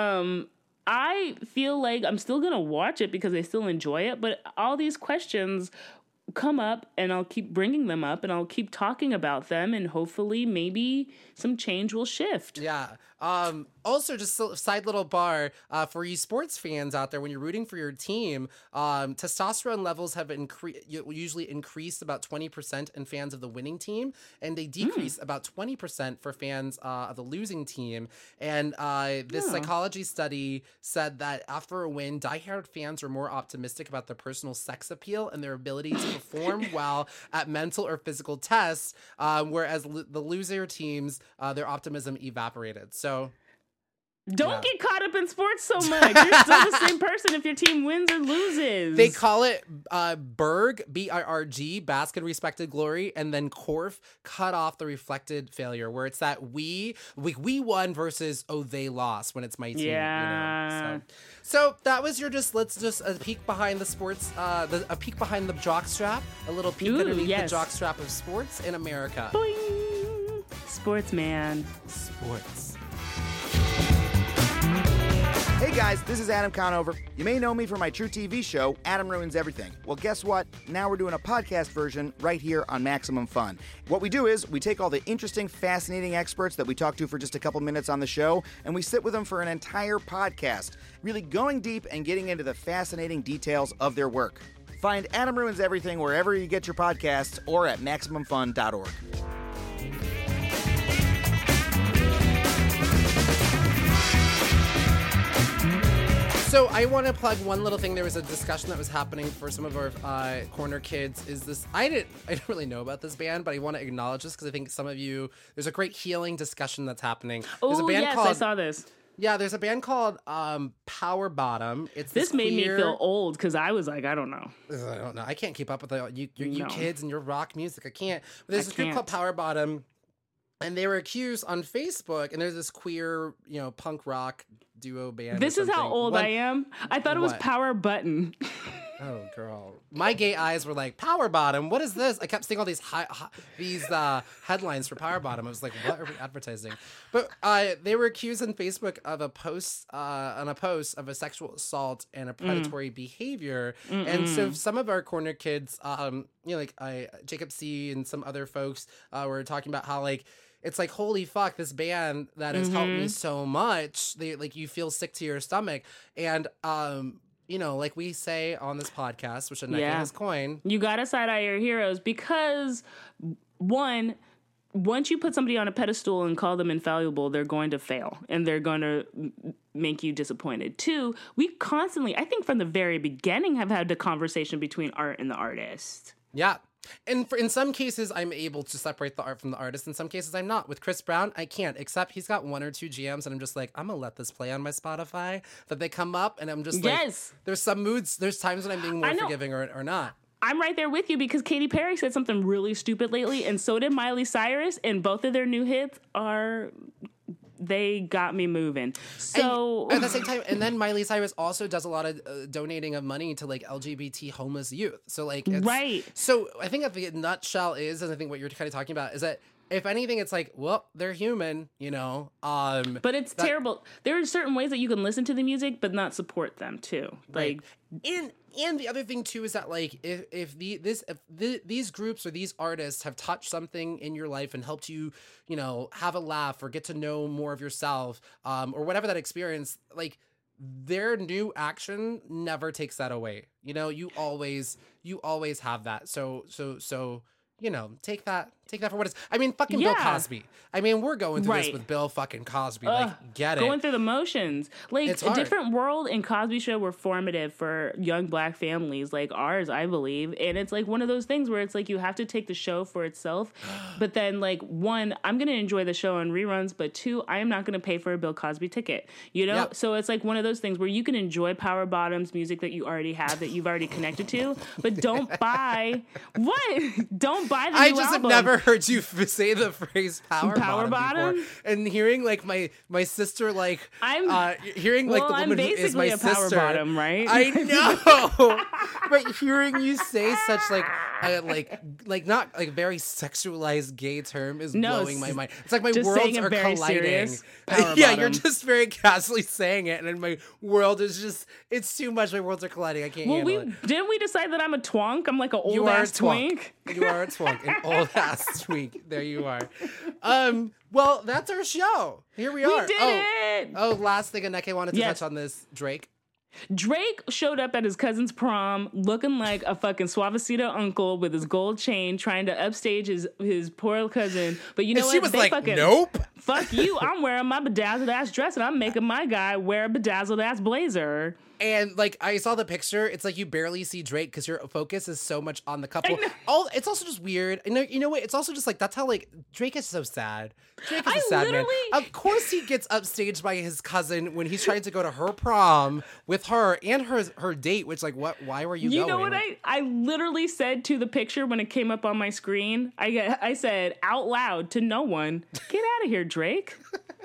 I feel like I'm still gonna watch it because I still enjoy it, but all these questions come up and I'll keep bringing them up and I'll keep talking about them and hopefully maybe some change will shift. Yeah. Also, just a side little bar for you sports fans out there, when you're rooting for your team, testosterone levels have usually increased about 20% in fans of the winning team, and they decrease about 20% for fans of the losing team. And this psychology study said that after a win, diehard fans are more optimistic about their personal sex appeal and their ability to perform well at mental or physical tests, whereas the loser teams, their optimism evaporated. So don't get caught up in sports so much. You're still the same person if your team wins or loses. They call it BIRG, B-I-R-G, bask in respected glory, and then CORF, cut off the reflected failure, where it's that we won versus, they lost when it's my team. Yeah. You know? So that was let's just a peek behind the sports, a peek behind the jockstrap, a little peek underneath the jockstrap of sports in America. Boing. Sports, man. Sports. Hey guys, this is Adam Conover. You may know me from my True TV show, Adam Ruins Everything. Well, guess what? Now we're doing a podcast version right here on Maximum Fun. What we do is we take all the interesting, fascinating experts that we talk to for just a couple minutes on the show, and we sit with them for an entire podcast, really going deep and getting into the fascinating details of their work. Find Adam Ruins Everything wherever you get your podcasts or at MaximumFun.org. So I want to plug one little thing. There was a discussion that was happening for some of our corner kids. I didn't really know about this band, but I want to acknowledge this because I think some of you, there's a great healing discussion that's happening. Oh, yes, I saw this. Yeah, there's a band called Power Bottom. This made me feel old because I was like, I don't know. I can't keep up with you kids and your rock music. I can't. But there's this group called Power Bottom, and they were accused on Facebook. And there's this queer, punk rock duo band. This is how old I am. I thought it was Power Button. Oh, girl. My gay eyes were like, Power Bottom, what is this? I kept seeing all these headlines for Power Bottom. I was like, what are we advertising? But they were accused on Facebook of a post of a sexual assault and a predatory behavior. And so some of our corner kids, Jacob C. and some other folks were talking about how, it's like, holy fuck, this band that has helped me so much. You feel sick to your stomach. And, like we say on this podcast, which Aneka has coined. You gotta side-eye your heroes because, one, once you put somebody on a pedestal and call them infallible, they're going to fail and they're going to make you disappointed. Two, we constantly, I think from the very beginning, have had the conversation between art and the artist. Yeah. And in some cases, I'm able to separate the art from the artist. In some cases, I'm not. With Chris Brown, I can't, except he's got one or two jams, and I'm just like, I'm going to let this play on my Spotify, that they come up, and I'm just like, there's some moods, there's times when I'm being more forgiving or not. I'm right there with you because Katy Perry said something really stupid lately, and so did Miley Cyrus, and both of their new hits they got me moving. So and at the same time, and then Miley Cyrus also does a lot of donating of money to LGBT homeless youth. So it's, right. So I think that the nutshell is, and I think what you're kind of talking about is that if anything, it's like, well, they're human, you know. But it's terrible. There are certain ways that you can listen to the music, but not support them too. Like, and the other thing too is that like if these groups or these artists have touched something in your life and helped you, you know, have a laugh or get to know more of yourself, or whatever that experience, like their new action never takes that away. You know, you always have that. So you know, take that for what it's. I mean, fucking Bill Cosby. I mean, we're going through this with Bill fucking Cosby. Like, get it? Going through the motions. Like, It's a hard. different world and Cosby Show were formative for young black families like ours, I believe. And it's like one of those things where it's like you have to take the show for itself. But then, like, one, I'm going to enjoy the show on reruns, but two, I am not going to pay for a Bill Cosby ticket. You know? Yep. So it's like one of those things where you can enjoy Power Bottoms music that you already have, that you've already connected to, but don't buy what? Don't buy the I new just album. have never heard you say the phrase power bottom bottom? before. And hearing like my sister like I'm hearing like well, the I'm woman who is basically my a power sister. bottom, right? I know. But hearing you say such like not like very sexualized gay term is blowing my mind. It's like my just worlds saying it are very colliding. serious. Power Yeah, bottom. you're just very casually saying it, and then my world is just it's too much. My worlds are colliding. I can't Well, handle it. didn't we decide that I'm a twonk? I'm like an You old are a ass twonk. twink. You are a twonk, an old ass twink. There you are. Well, that's our show. Here we are. We did it. Oh, last thing Aneke wanted to Yes. touch on this, Drake. Drake showed up at his cousin's prom looking like a fucking Suavecito uncle with his gold chain, trying to upstage his poor cousin. But you know And what? she was They like, fucking, nope. Fuck you. I'm wearing my bedazzled ass dress and I'm making my guy wear a bedazzled ass blazer. And like I saw the picture, it's like you barely see Drake because your focus is so much on the couple. It's also just weird. You know what? It's also just like that's how like Drake is so sad. Drake is a sad man. Of course he gets upstaged by his cousin when he's trying to go to her prom with her and her date. Which like what? Why were you going? You know what I literally said to the picture when it came up on my screen? I said out loud to no one, "Get out of here, Drake."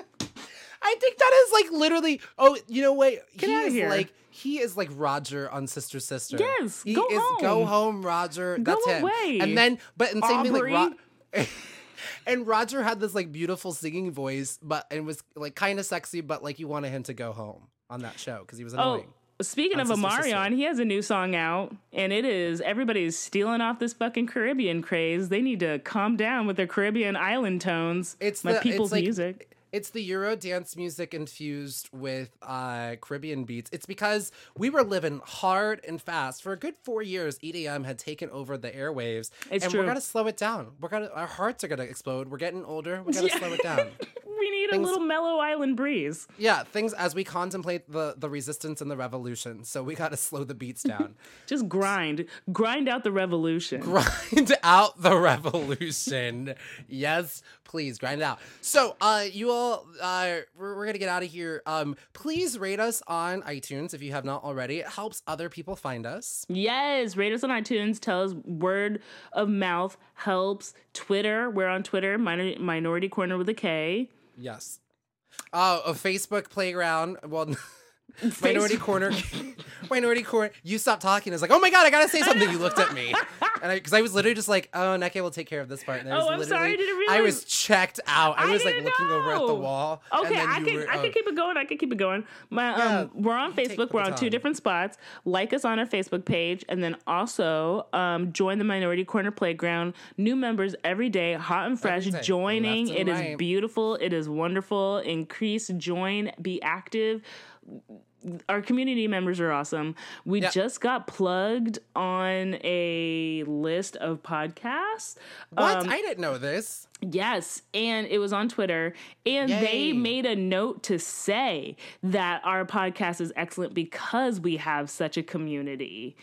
I think that is like literally. Oh, you know what? Get out of here. He is like Roger on Sister Sister. Yes, he go is home. Go home, Roger. Go That's him. away. And then, but in the same thing, Aubrey. like and Roger had this like beautiful singing voice, but and was like kind of sexy, but like you wanted him to go home on that show because he was annoying. Speaking of Sister Omarion, Sister. he has a new song out, and everybody's stealing off this fucking Caribbean craze. They need to calm down with their Caribbean island tones. It's people's music. It's the Euro dance music infused with Caribbean beats. It's because we were living hard and fast. For a good 4 years, EDM had taken over the airwaves. It's and true. we're gonna slow it down. Our hearts are gonna explode. We're getting older. We gotta slow it down. We need a little mellow island breeze. Yeah, things as we contemplate the resistance and the revolution. So we gotta slow the beats down. Just grind out the revolution. Grind out the revolution. Yes, please grind it out. So, you all, we're gonna get out of here. Please rate us on iTunes if you have not already. It helps other people find us. Yes, rate us on iTunes. Tell us word of mouth helps. Twitter, we're on Twitter. Minority Corner with a K. Yes. A Facebook playground. Well, Minority Corner. You stopped talking. I was like, oh my God, I gotta say something. You looked at me. And because I was literally just like, oh, Neke will take care of this part. And I'm sorry, I didn't realize. I was checked out. I was like didn't looking over at the know. wall. Okay, and I then can keep it going. We're on Facebook. We're on 2 different spots. Like us on our Facebook page, and then also join the Minority Corner Playground. New members every day, hot and fresh, Every day. joining. Left and It is right. beautiful. It is wonderful. Increase, join, be active. Our community members are awesome. We just got plugged on a list of podcasts. What? I didn't know this. Yes, and it was on Twitter, and they Yay. made a note to say that our podcast is excellent because we have such a community.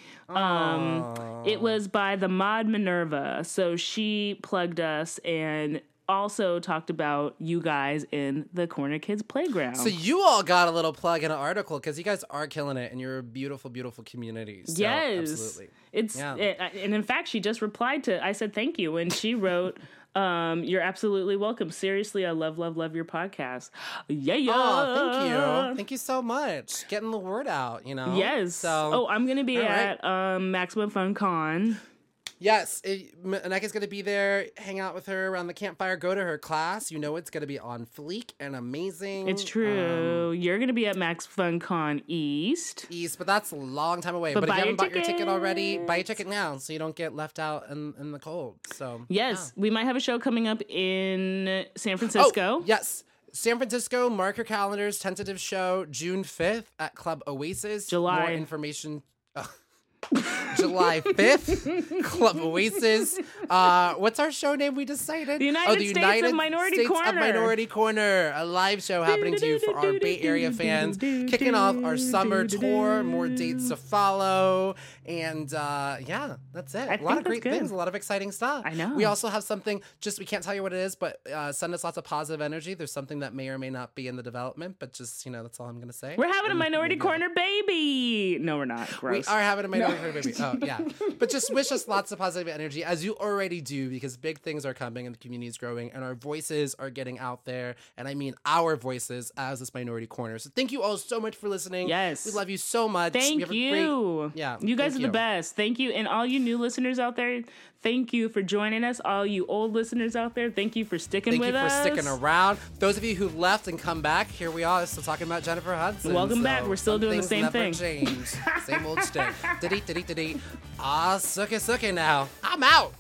It was by the Mod Minerva, so she plugged us and also talked about you guys in the Corner Kids Playground. So you all got a little plug in an article because you guys are killing it and you're a beautiful, beautiful community. So, yes, absolutely. And in fact, she just replied to. I said thank you, and she wrote, "You're absolutely welcome. Seriously, I love your podcast. Yeah. Oh, thank you so much. Getting the word out, you know. Yes. So I'm gonna be all right. at Maximum Fun Con. Yes, Aneka's going to be there, hang out with her around the campfire, go to her class. You know it's going to be on fleek and amazing. It's true. You're going to be at Max Fun Con East. But that's a long time away. But if you haven't bought your ticket already, buy your ticket now so you don't get left out in the cold. So yes, we might have a show coming up in San Francisco. Oh, yes. San Francisco, mark your calendars, tentative show, June 5th at Club Oasis. July. More information... July 5th, Club Oasis. What's our show name we decided? The United States of Minority Corner. Of Minority Corner, a live show happening to you for our Bay Area fans. Kicking off our summer tour, more dates to follow. And yeah, that's it. A lot of great things, a lot of exciting stuff. I know. We also have something, we can't tell you what it is, but send us lots of positive energy. There's something that may or may not be in the development, but just, that's all I'm going to say. We're having a Minority Corner baby. No, we're not. Gross. We are having a Minority Corner baby. Oh, yeah. But just wish us lots of positive energy, as you already do, because big things are coming and the community is growing and our voices are getting out there. And I mean our voices as this Minority Corner. So thank you all so much for listening. Yes. We love you so much. Thank you. You guys are the best. Thank you. And all you new listeners out there, thank you for joining us. All you old listeners out there, thank you for sticking with us. Thank you for sticking around. Those of you who left and come back, here we are still talking about Jennifer Hudson. Welcome back. We're still doing the same thing. Change. Same old shtick. Sucky now. I'm out.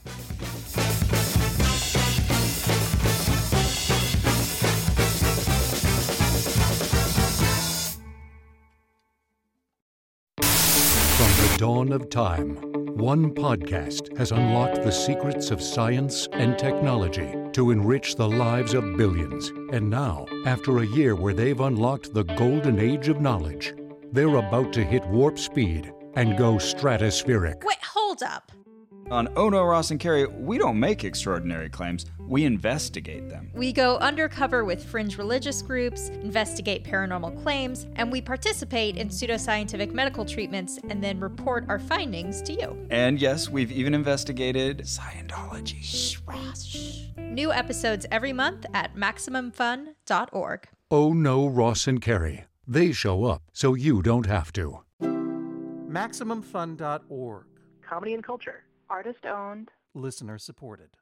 From the dawn of time, one podcast has unlocked the secrets of science and technology to enrich the lives of billions. And now, after a year where they've unlocked the golden age of knowledge, they're about to hit warp speed and go stratospheric. Wait, hold up. On Oh No, Ross and Carrie, we don't make extraordinary claims, we investigate them. We go undercover with fringe religious groups, investigate paranormal claims, and we participate in pseudoscientific medical treatments and then report our findings to you. And yes, we've even investigated Scientology. Shh, Ross, shh. New episodes every month at MaximumFun.org. Oh No, Ross and Carrie. They show up so you don't have to. MaximumFun.org. Comedy and culture. Artist owned. Listener supported.